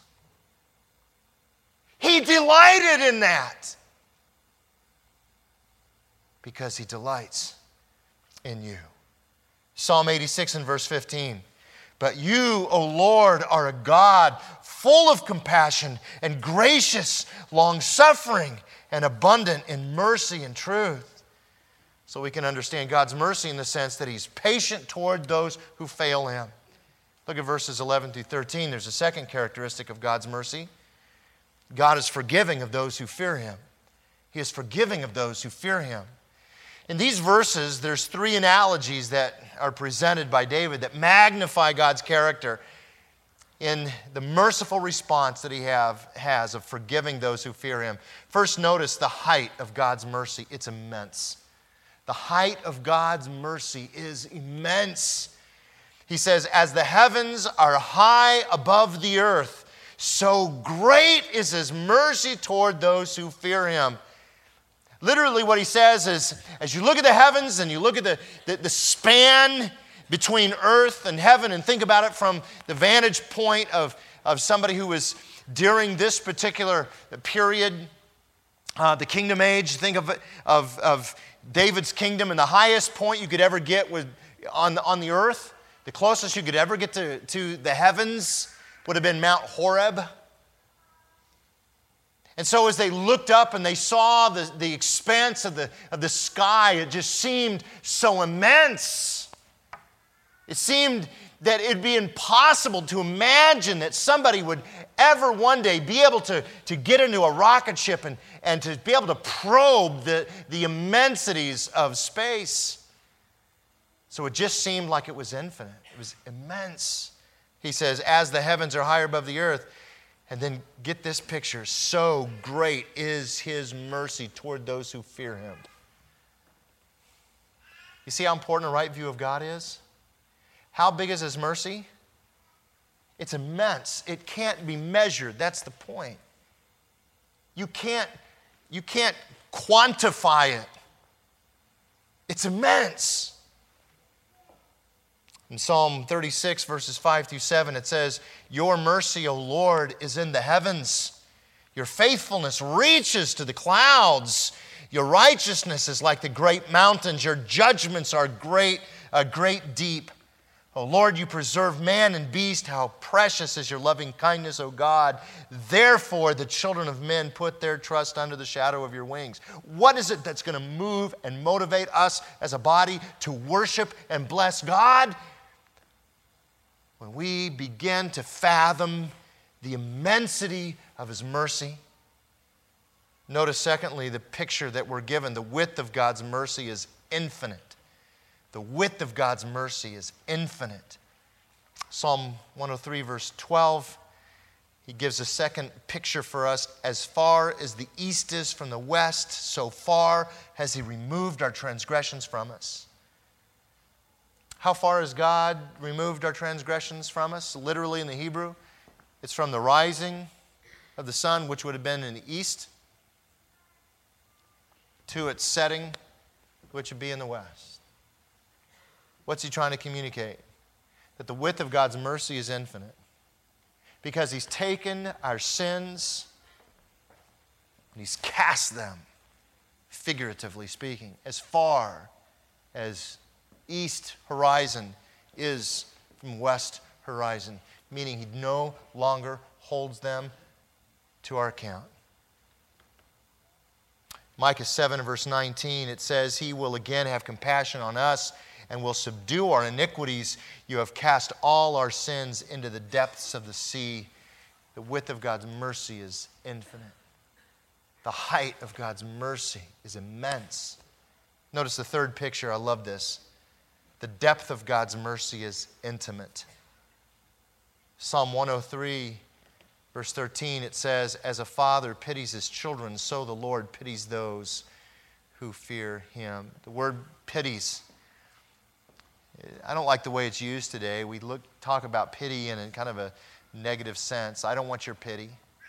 He delighted in that because He delights in you. Psalm eighty-six and verse fifteen. But you, O Lord, are a God full of compassion and gracious, long-suffering, and abundant in mercy and truth. So we can understand God's mercy in the sense that He's patient toward those who fail Him. Look at verses eleven through thirteen. There's a second characteristic of God's mercy. God is forgiving of those who fear Him. He is forgiving of those who fear Him. In these verses, there's three analogies that are presented by David that magnify God's character in the merciful response that He have, has of forgiving those who fear Him. First, notice the height of God's mercy. It's immense. The height of God's mercy is immense. He says, as the heavens are high above the earth, so great is His mercy toward those who fear Him. Literally what he says is, as you look at the heavens and you look at the, the, the span between earth and heaven and think about it from the vantage point of, of somebody who was during this particular period, uh, the kingdom age, think of, of, of David's kingdom, and the highest point you could ever get was on, on the earth, the closest you could ever get to, to the heavens would have been Mount Horeb. And so as they looked up and they saw the, the expanse of the, of the sky, it just seemed so immense. It seemed that it'd be impossible to imagine that somebody would ever one day be able to, to get into a rocket ship and, and to be able to probe the, the immensities of space. So it just seemed like it was infinite. It was immense. He says, as the heavens are higher above the earth. And then get this picture. So great is His mercy toward those who fear Him. You see how important a right view of God is? How big is His mercy? It's immense. It can't be measured. That's the point. You can't, you can't quantify it. It's immense. In Psalm thirty-six, verses five through seven, it says, your mercy, O Lord, is in the heavens. Your faithfulness reaches to the clouds. Your righteousness is like the great mountains. Your judgments are great, uh, great deep. O Lord, you preserve man and beast. How precious is your loving kindness, O God. Therefore, the children of men put their trust under the shadow of your wings. What is it that's going to move and motivate us as a body to worship and bless God? When we begin to fathom the immensity of His mercy. Notice, secondly, the picture that we're given. The width of God's mercy is infinite. The width of God's mercy is infinite. Psalm one oh three, verse twelve, he gives a second picture for us. As far as the east is from the west, so far has He removed our transgressions from us. How far has God removed our transgressions from us? Literally in the Hebrew, it's from the rising of the sun, which would have been in the east, to its setting, which would be in the west. What's he trying to communicate? That the width of God's mercy is infinite. Because he's taken our sins and he's cast them, figuratively speaking, as far as east horizon is from west horizon, meaning he no longer holds them to our account. Micah seven, verse nineteen, it says, he will again have compassion on us and will subdue our iniquities. You have cast all our sins into the depths of the sea. The width of God's mercy is infinite. The height of God's mercy is immense. Notice the third picture. I love this. The depth of God's mercy is intimate. Psalm one oh three, verse thirteen, it says, as a father pities his children, so the Lord pities those who fear him. The word pities, I don't like the way it's used today. We look talk about pity in a kind of a negative sense. I don't want your pity.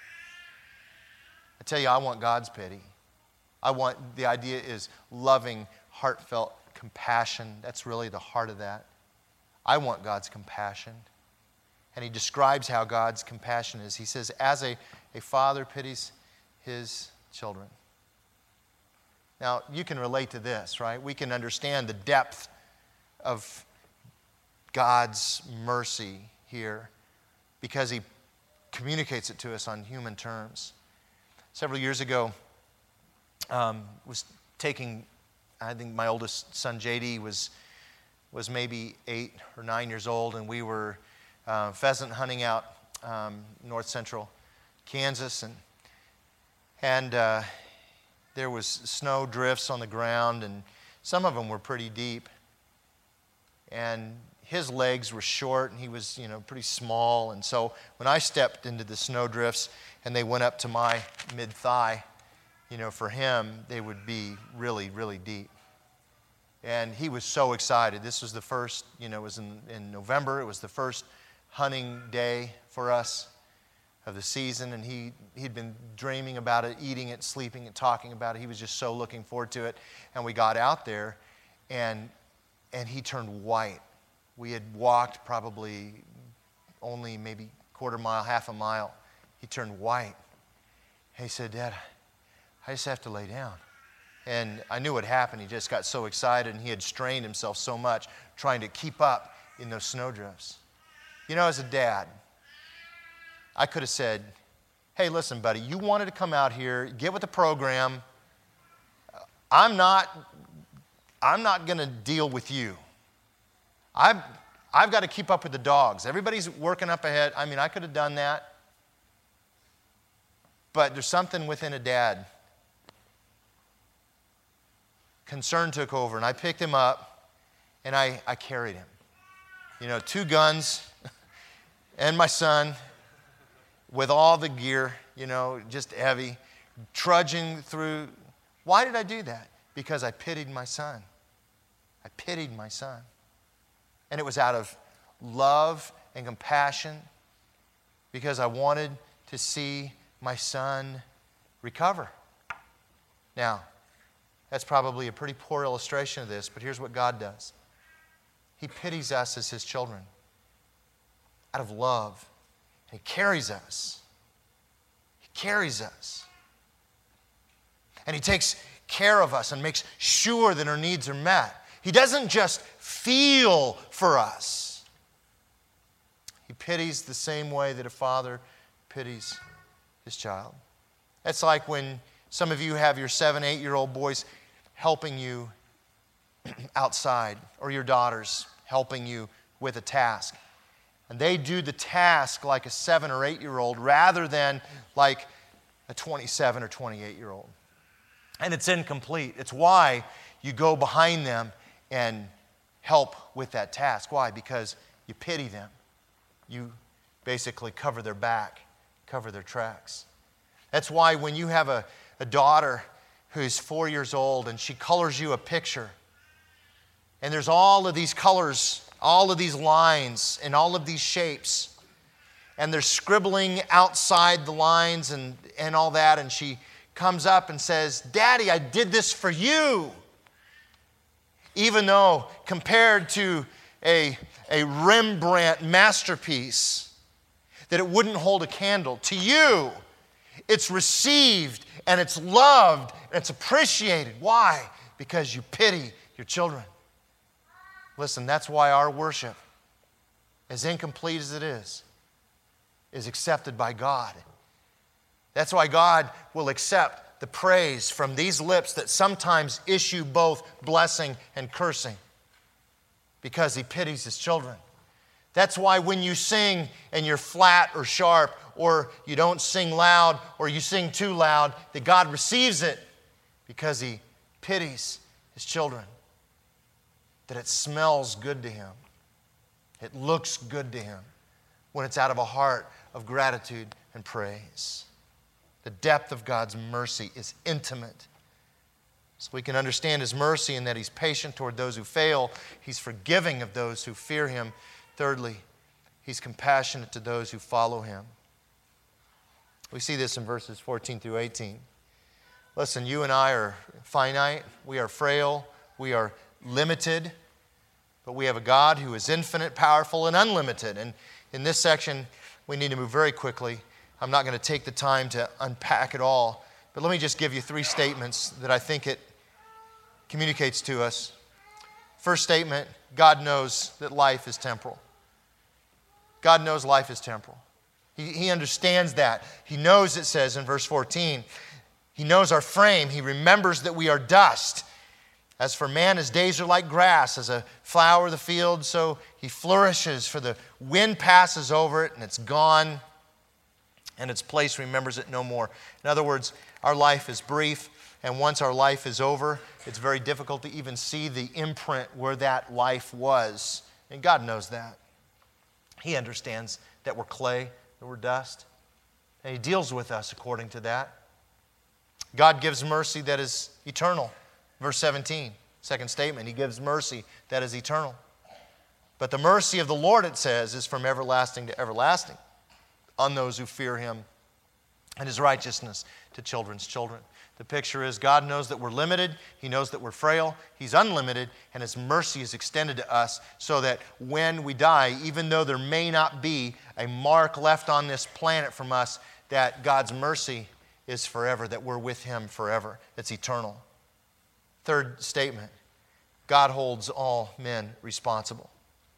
I tell you, I want God's pity. I want, the idea is loving, heartfelt compassion. That's really the heart of that. I want God's compassion. And he describes how God's compassion is. He says, as a, a father pities his children. Now, you can relate to this, right? We can understand the depth of God's mercy here because he communicates it to us on human terms. Several years ago, um, was taking, I think my oldest son, J D, was, was maybe eight or nine years old, and we were uh, pheasant hunting out um, north central Kansas, and, and uh, there was snow drifts on the ground, and some of them were pretty deep. And his legs were short, and he was, you know, pretty small. And so when I stepped into the snow drifts and they went up to my mid-thigh, you know, for him, they would be really, really deep. And he was so excited. This was the first, you know, it was in, in November. It was the first hunting day for us of the season. And he, he'd been dreaming about it, eating it, sleeping it, talking about it. He was just so looking forward to it. And we got out there, and and he turned white. We had walked probably only maybe quarter mile, half a mile. He turned white. He said, Dad, I just have to lay down. And I knew what happened. He just got so excited, and he had strained himself so much trying to keep up in those snowdrifts. You know, as a dad, I could have said, hey, listen, buddy, you wanted to come out here, get with the program. I'm not, I'm not going to deal with you. I've, I've got to keep up with the dogs. Everybody's working up ahead. I mean, I could have done that. But there's something within a dad. Concern took over, and I picked him up, and I, I carried him. You know, two guns and my son with all the gear, you know, just heavy, trudging through. Why did I do that? Because I pitied my son. I pitied my son. And it was out of love and compassion because I wanted to see my son recover. Now, that's probably a pretty poor illustration of this, but here's what God does. He pities us as his children out of love. And he carries us. He carries us. And he takes care of us and makes sure that our needs are met. He doesn't just feel for us. He pities the same way that a father pities his child. It's like when some of you have your seven, eight-year-old boys helping you outside, or your daughters helping you with a task. And they do the task like a seven or eight-year-old rather than like a twenty-seven or twenty-eight-year-old. And it's incomplete. It's why you go behind them and help with that task. Why? Because you pity them. You basically cover their back, cover their tracks. That's why when you have a, a daughter who's four years old and she colors you a picture, and there's all of these colors, all of these lines, and all of these shapes, and they're scribbling outside the lines and, and all that, and she comes up and says, "Daddy, I did this for you." Even though compared to a, a Rembrandt masterpiece, that it wouldn't hold a candle. To you, it's received and it's loved and it's appreciated. Why? Because you pity your children. Listen, that's why our worship, as incomplete as it is, is accepted by God. That's why God will accept the praise from these lips that sometimes issue both blessing and cursing, because He pities His children. That's why when you sing and you're flat or sharp, or you don't sing loud, or you sing too loud, that God receives it because He pities His children. That it smells good to Him. It looks good to Him when it's out of a heart of gratitude and praise. The depth of God's mercy is intimate. So we can understand His mercy in that He's patient toward those who fail. He's forgiving of those who fear Him. Thirdly, He's compassionate to those who follow Him. We see this in verses fourteen through eighteen. Listen, you and I are finite. We are frail. We are limited. But we have a God who is infinite, powerful, and unlimited. And in this section, we need to move very quickly. I'm not going to take the time to unpack it all. But let me just give you three statements that I think it communicates to us. First statement, God knows that life is temporal. God knows life is temporal. He, he understands that. He knows, it says in verse fourteen, He knows our frame. He remembers that we are dust. As for man, his days are like grass, as a flower of the field, so he flourishes. For the wind passes over it, and it's gone, and its place remembers it no more. In other words, our life is brief, and once our life is over, it's very difficult to even see the imprint where that life was. And God knows that. He understands that we're clay, that we're dust, and He deals with us according to that. God gives mercy that is eternal. Verse seventeen, second statement, He gives mercy that is eternal. But the mercy of the Lord, it says, is from everlasting to everlasting on those who fear Him, and His righteousness to children's children. The picture is God knows that we're limited. He knows that we're frail. He's unlimited, and His mercy is extended to us so that when we die, even though there may not be a mark left on this planet from us, that God's mercy is forever, that we're with Him forever. It's eternal. Third statement, God holds all men responsible.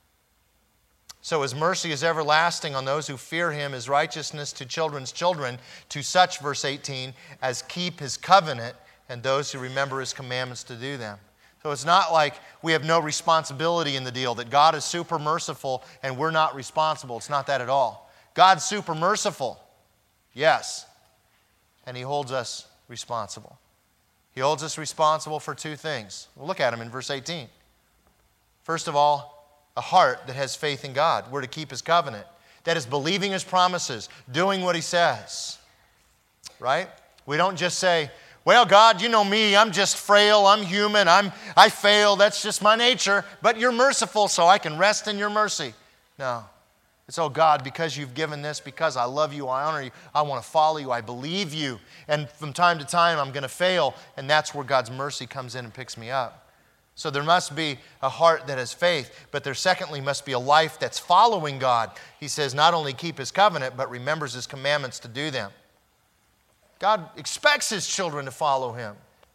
So His mercy is everlasting on those who fear Him, His righteousness to children's children, to such, verse eighteen, as keep His covenant and those who remember His commandments to do them. So it's not like we have no responsibility in the deal, that God is super merciful and we're not responsible. It's not that at all. God's super merciful, yes, and He holds us responsible. He holds us responsible for two things. We'll look at them in verse eighteen. First of all, a heart that has faith in God. We're to keep His covenant. That is believing His promises, doing what He says. Right? We don't just say, well, God, you know me, I'm just frail, I'm human, I'm, I fail, that's just my nature, but You're merciful, so I can rest in Your mercy. No. It's, oh God, because You've given this, because I love You, I honor You, I want to follow You, I believe You. And from time to time, I'm going to fail, and that's where God's mercy comes in and picks me up. So there must be a heart that has faith, but there secondly must be a life that's following God. He says not only keep His covenant, but remembers His commandments to do them. God expects His children to follow Him,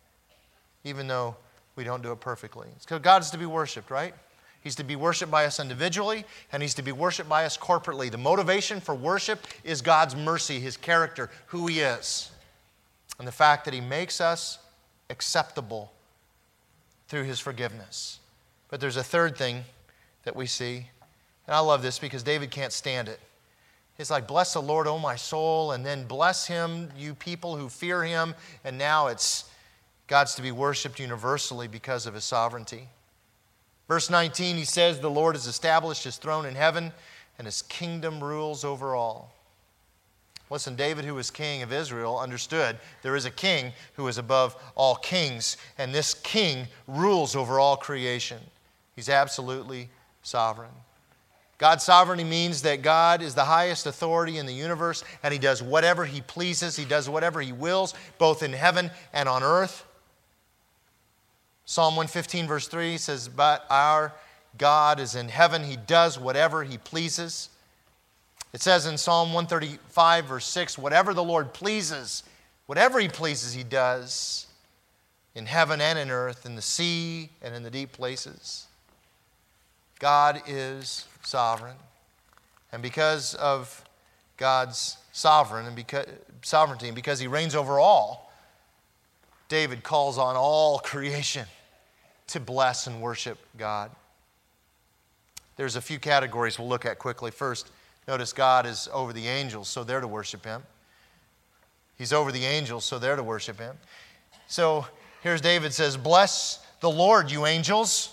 even though we don't do it perfectly. Because God is to be worshiped, right? He's to be worshiped by us individually, and He's to be worshiped by us corporately. The motivation for worship is God's mercy, His character, who He is, and the fact that He makes us acceptable through His forgiveness. But there's a third thing that we see, and I love this because David can't stand it. It's like, bless the Lord, O my soul, and then bless Him, you people who fear Him, and now it's God's to be worshiped universally because of His sovereignty. Verse nineteen, he says, the Lord has established His throne in heaven, and His kingdom rules over all. Listen, David, who was king of Israel, understood there is a king who is above all kings, and this king rules over all creation. He's absolutely sovereign. God's sovereignty means that God is the highest authority in the universe, and He does whatever He pleases. He does whatever He wills, both in heaven and on earth. Psalm one fifteen verse three says, "But our God is in heaven. He does whatever He pleases." It says in Psalm one thirty-five verse six, "Whatever the Lord pleases, whatever He pleases, He does in heaven and in earth, in the sea and in the deep places." God is sovereign. And because of God's sovereign and because, sovereignty, and because He reigns over all, David calls on all creation to bless and worship God. There's a few categories we'll look at quickly. First, notice God is over the angels, so they're to worship Him. He's over the angels, so they're to worship Him. So here's David says, "Bless the Lord, you angels,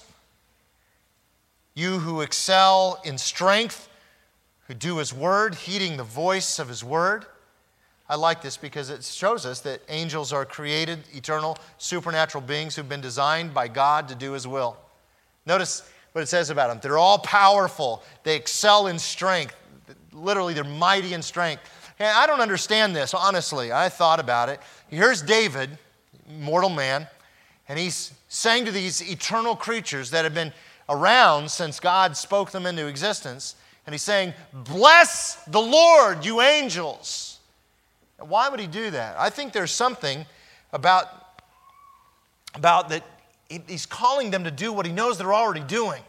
you who excel in strength, who do His word, heeding the voice of His word." I like this because it shows us that angels are created, eternal, supernatural beings who've been designed by God to do His will. Notice what it says about them. They're all powerful. They excel in strength. Literally, they're mighty in strength. And I don't understand this, honestly. I thought about it. Here's David, mortal man, and he's saying to these eternal creatures that have been around since God spoke them into existence, and he's saying, "Bless the Lord, you angels." And why would he do that? I think there's something about, about that he's calling them to do what he knows they're already doing.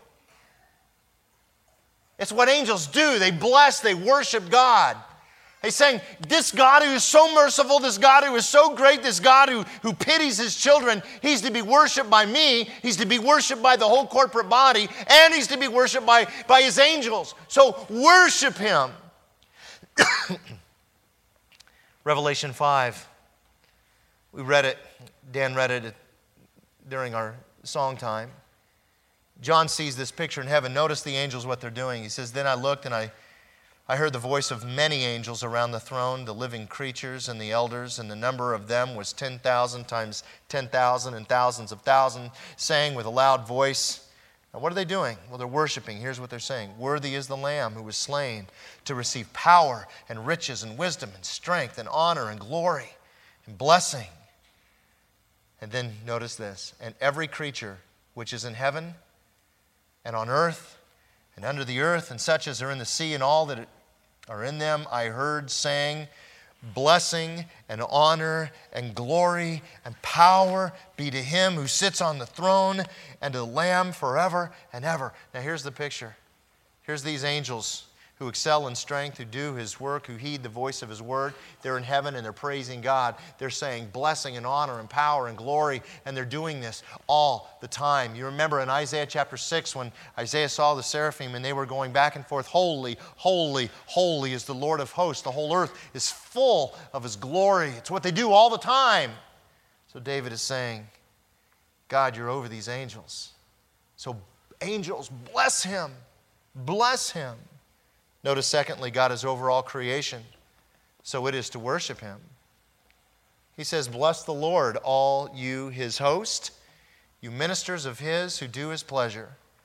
It's what angels do. They bless, they worship God. He's saying, this God who is so merciful, this God who is so great, this God who, who pities His children, He's to be worshiped by me, He's to be worshiped by the whole corporate body, and He's to be worshiped by, by His angels. So worship Him. Revelation five. We read it. Dan read it during our song time. John sees this picture in heaven. Notice the angels, what they're doing. He says, "Then I looked and I I heard the voice of many angels around the throne, the living creatures and the elders, and the number of them was ten thousand times ten thousand and thousands of thousands, saying with a loud voice." Now what are they doing? Well, they're worshiping. Here's what they're saying. "Worthy is the Lamb who was slain to receive power and riches and wisdom and strength and honor and glory and blessing." And then notice this. "And every creature which is in heaven and on earth and under the earth, and such as are in the sea and all that are in them, I heard saying, Blessing and honor and glory and power be to Him who sits on the throne and to the Lamb forever and ever." Now here's the picture. Here's these angels who excel in strength, who do His work, who heed the voice of His word. They're in heaven and they're praising God. They're saying blessing and honor and power and glory, and they're doing this all the time. You remember in Isaiah chapter six when Isaiah saw the seraphim and they were going back and forth, "Holy, holy, holy is the Lord of hosts. The whole earth is full of His glory." It's what they do all the time. So David is saying, God, you're over these angels. So angels, bless Him. Bless Him. Notice, secondly, God is over all creation, so it is to worship Him. He says, "Bless the Lord, all you His host, you ministers of His who do His pleasure."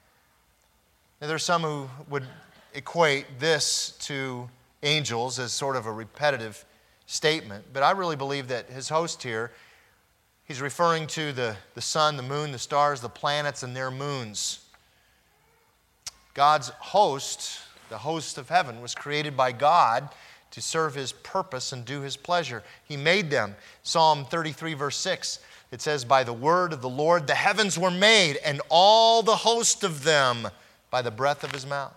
Now, there's some who would equate this to angels as sort of a repetitive statement, but I really believe that His host here, He's referring to the, the sun, the moon, the stars, the planets, and their moons. God's host, the host of heaven, was created by God to serve His purpose and do His pleasure. He made them. Psalm thirty-three verse six, it says, "By the word of the Lord the heavens were made, and all the host of them by the breath of His mouth."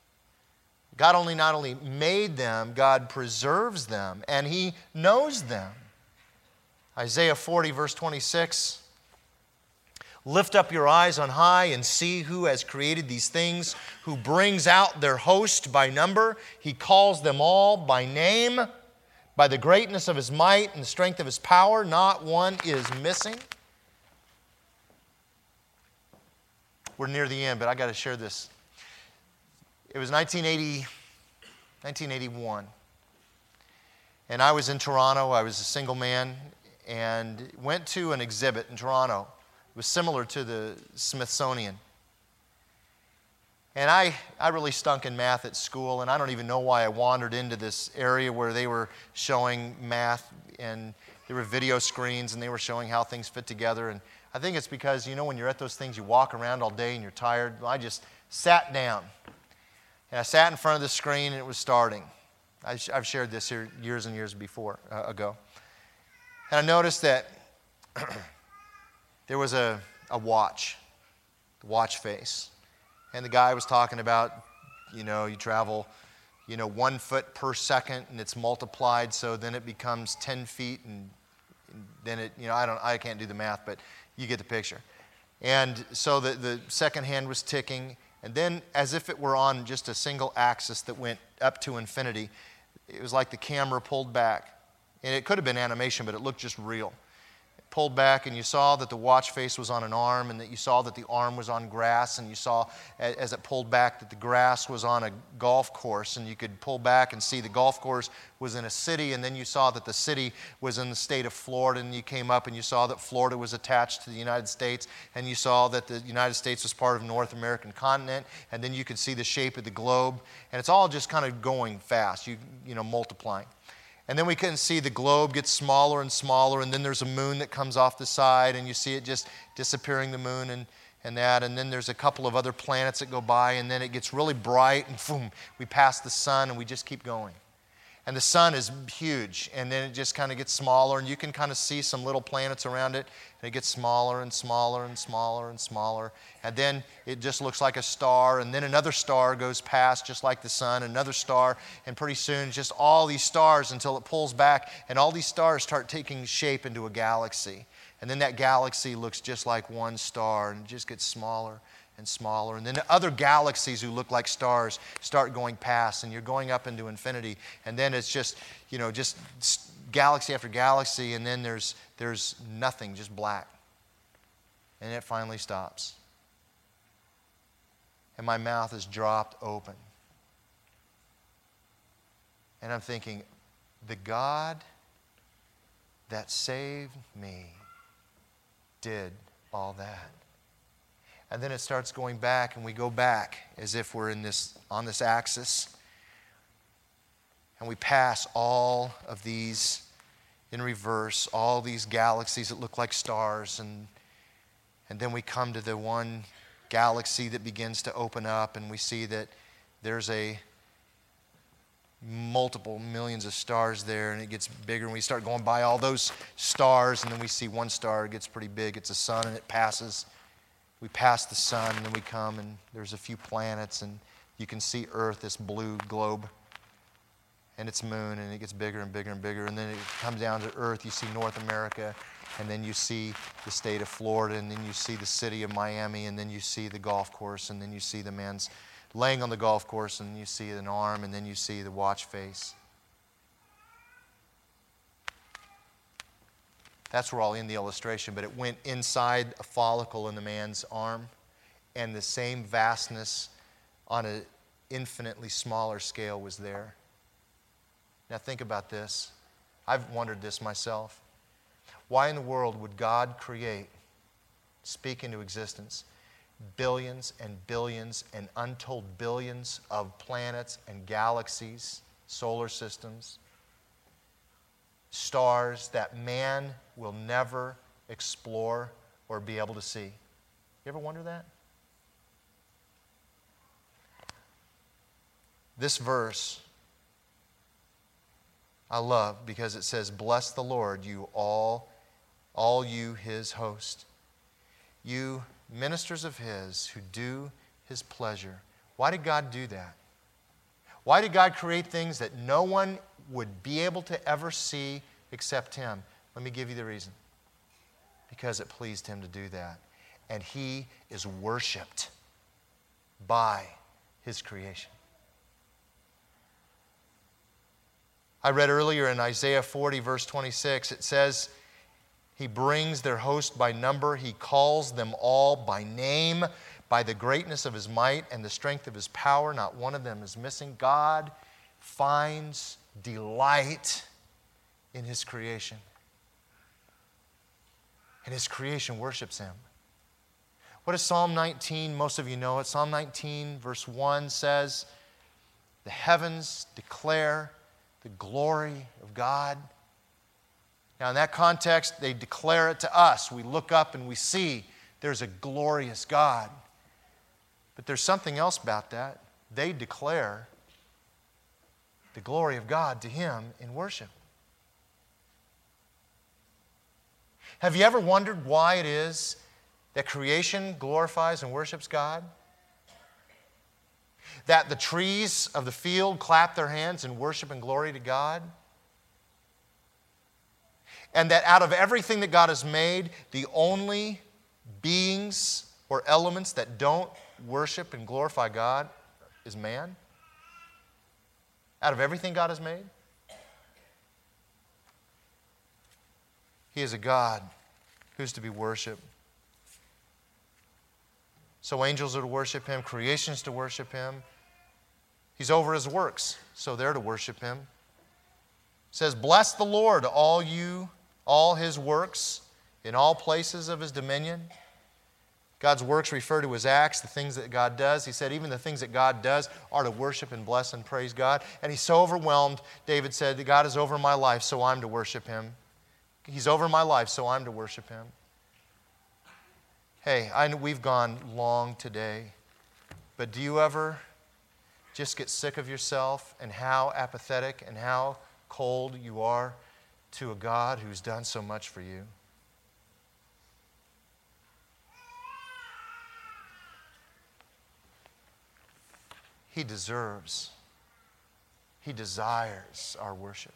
God only not only made them, God preserves them, and He knows them. Isaiah forty verse twenty-six, "Lift up your eyes on high and see who has created these things, who brings out their host by number. He calls them all by name. By the greatness of His might and the strength of His power, not one is missing." We're near the end, but I got to share this. It was nineteen eighty, nineteen eighty-one, and I was in Toronto. I was a single man and went to an exhibit in Toronto. It was similar to the Smithsonian. And I, I really stunk in math at school, and I don't even know why I wandered into this area where they were showing math, and there were video screens, and they were showing how things fit together. And I think it's because, you know, when you're at those things, you walk around all day and you're tired. Well, I just sat down, and I sat in front of the screen, and it was starting. I, I've shared this here years and years before uh, ago. And I noticed that there was a, a watch, the watch face. And the guy was talking about, you know, you travel, you know, one foot per second, and it's multiplied, so then it becomes ten feet, and, and then it, you know, I don't, I can't do the math, but you get the picture. And so the, the second hand was ticking, and then as if it were on just a single axis that went up to infinity, it was like the camera pulled back. And it could have been animation, but it looked just real. Pulled back, and you saw that the watch face was on an arm, and that you saw that the arm was on grass, and you saw as it pulled back that the grass was on a golf course, and you could pull back and see the golf course was in a city, and then you saw that the city was in the state of Florida, and you came up and you saw that Florida was attached to the United States, and you saw that the United States was part of the North American continent, and then you could see the shape of the globe, and it's all just kind of going fast, you, you know, multiplying. And then we can see the globe get smaller and smaller, and then there's a moon that comes off the side, and you see it just disappearing, the moon and, and that. And then there's a couple of other planets that go by, and then it gets really bright, and boom, we pass the sun, and we just keep going. And the sun is huge, and then it just kind of gets smaller, and you can kind of see some little planets around it, and it gets smaller and smaller and smaller and smaller. And then it just looks like a star, and then another star goes past just like the sun, another star, and pretty soon just all these stars until it pulls back, and all these stars start taking shape into a galaxy. And then that galaxy looks just like one star, and it just gets smaller and smaller. And then other galaxies who look like stars start going past, and you're going up into infinity. And then it's just, you know, just galaxy after galaxy, and then there's, there's nothing, just black. And it finally stops. And my mouth is dropped open. And I'm thinking, the God that saved me did all that. And then it starts going back, and we go back as if we're in this, on this axis. And we pass all of these in reverse, all these galaxies that look like stars. And, and then we come to the one galaxy that begins to open up, and we see that there's a multiple millions of stars there, and it gets bigger, and we start going by all those stars, and then we see one star, it gets pretty big, it's a sun, and it passes. We pass the sun, and then we come, and there's a few planets, and you can see Earth, this blue globe, and its moon, and it gets bigger and bigger and bigger, and then it comes down to Earth. You see North America, and then you see the state of Florida, and then you see the city of Miami, and then you see the golf course, and then you see the man's laying on the golf course, and you see an arm, and then you see the watch face. That's where I'll end the illustration, but it went inside a follicle in the man's arm, and the same vastness on an infinitely smaller scale was there. Now think about this. I've wondered this myself. Why in the world would God create, speak into existence, billions and billions and untold billions of planets and galaxies, solar systems, stars that man will never explore or be able to see? You ever wonder that? This verse I love because it says, "Bless the Lord, you all, all you his host, you ministers of his who do his pleasure." Why did God do that? Why did God create things that no one would be able to ever see except him? Let me give you the reason. Because it pleased him to do that. And he is worshiped by his creation. I read earlier in Isaiah forty, verse twenty-six, it says, he brings their host by number. He calls them all by name. By the greatness of his might and the strength of his power, not one of them is missing. God finds delight in his creation. And his creation worships him. What does Psalm nineteen, most of you know it, Psalm nineteen verse one says, the heavens declare the glory of God. Now in that context, they declare it to us. We look up and we see there's a glorious God. But there's something else about that. They declare the glory of God to Him in worship. Have you ever wondered why it is that creation glorifies and worships God? That the trees of the field clap their hands in worship and glory to God? And that out of everything that God has made, the only beings or elements that don't worship and glorify God is man? Out of everything God has made? He is a God who's to be worshiped. So angels are to worship Him, creation is to worship Him. He's over His works, so they're to worship Him. It says, bless the Lord, all you, all His works, in all places of His dominion. God's works refer to His acts, the things that God does. He said even the things that God does are to worship and bless and praise God. And he's so overwhelmed, David said, that God is over my life, so I'm to worship Him. He's over my life, so I'm to worship Him. Hey, I know we've gone long today, but do you ever just get sick of yourself and how apathetic and how cold you are to a God who's done so much for you? He deserves, He desires our worship.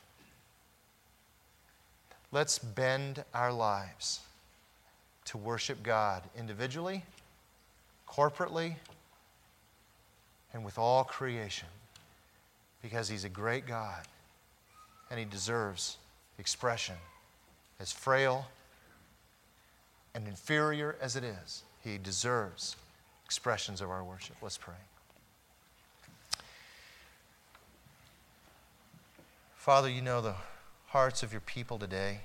Let's bend our lives to worship God individually, corporately, and with all creation, because He's a great God and He deserves expression. As frail and inferior as it is, He deserves expressions of our worship. Let's pray. Father, you know the hearts of your people today.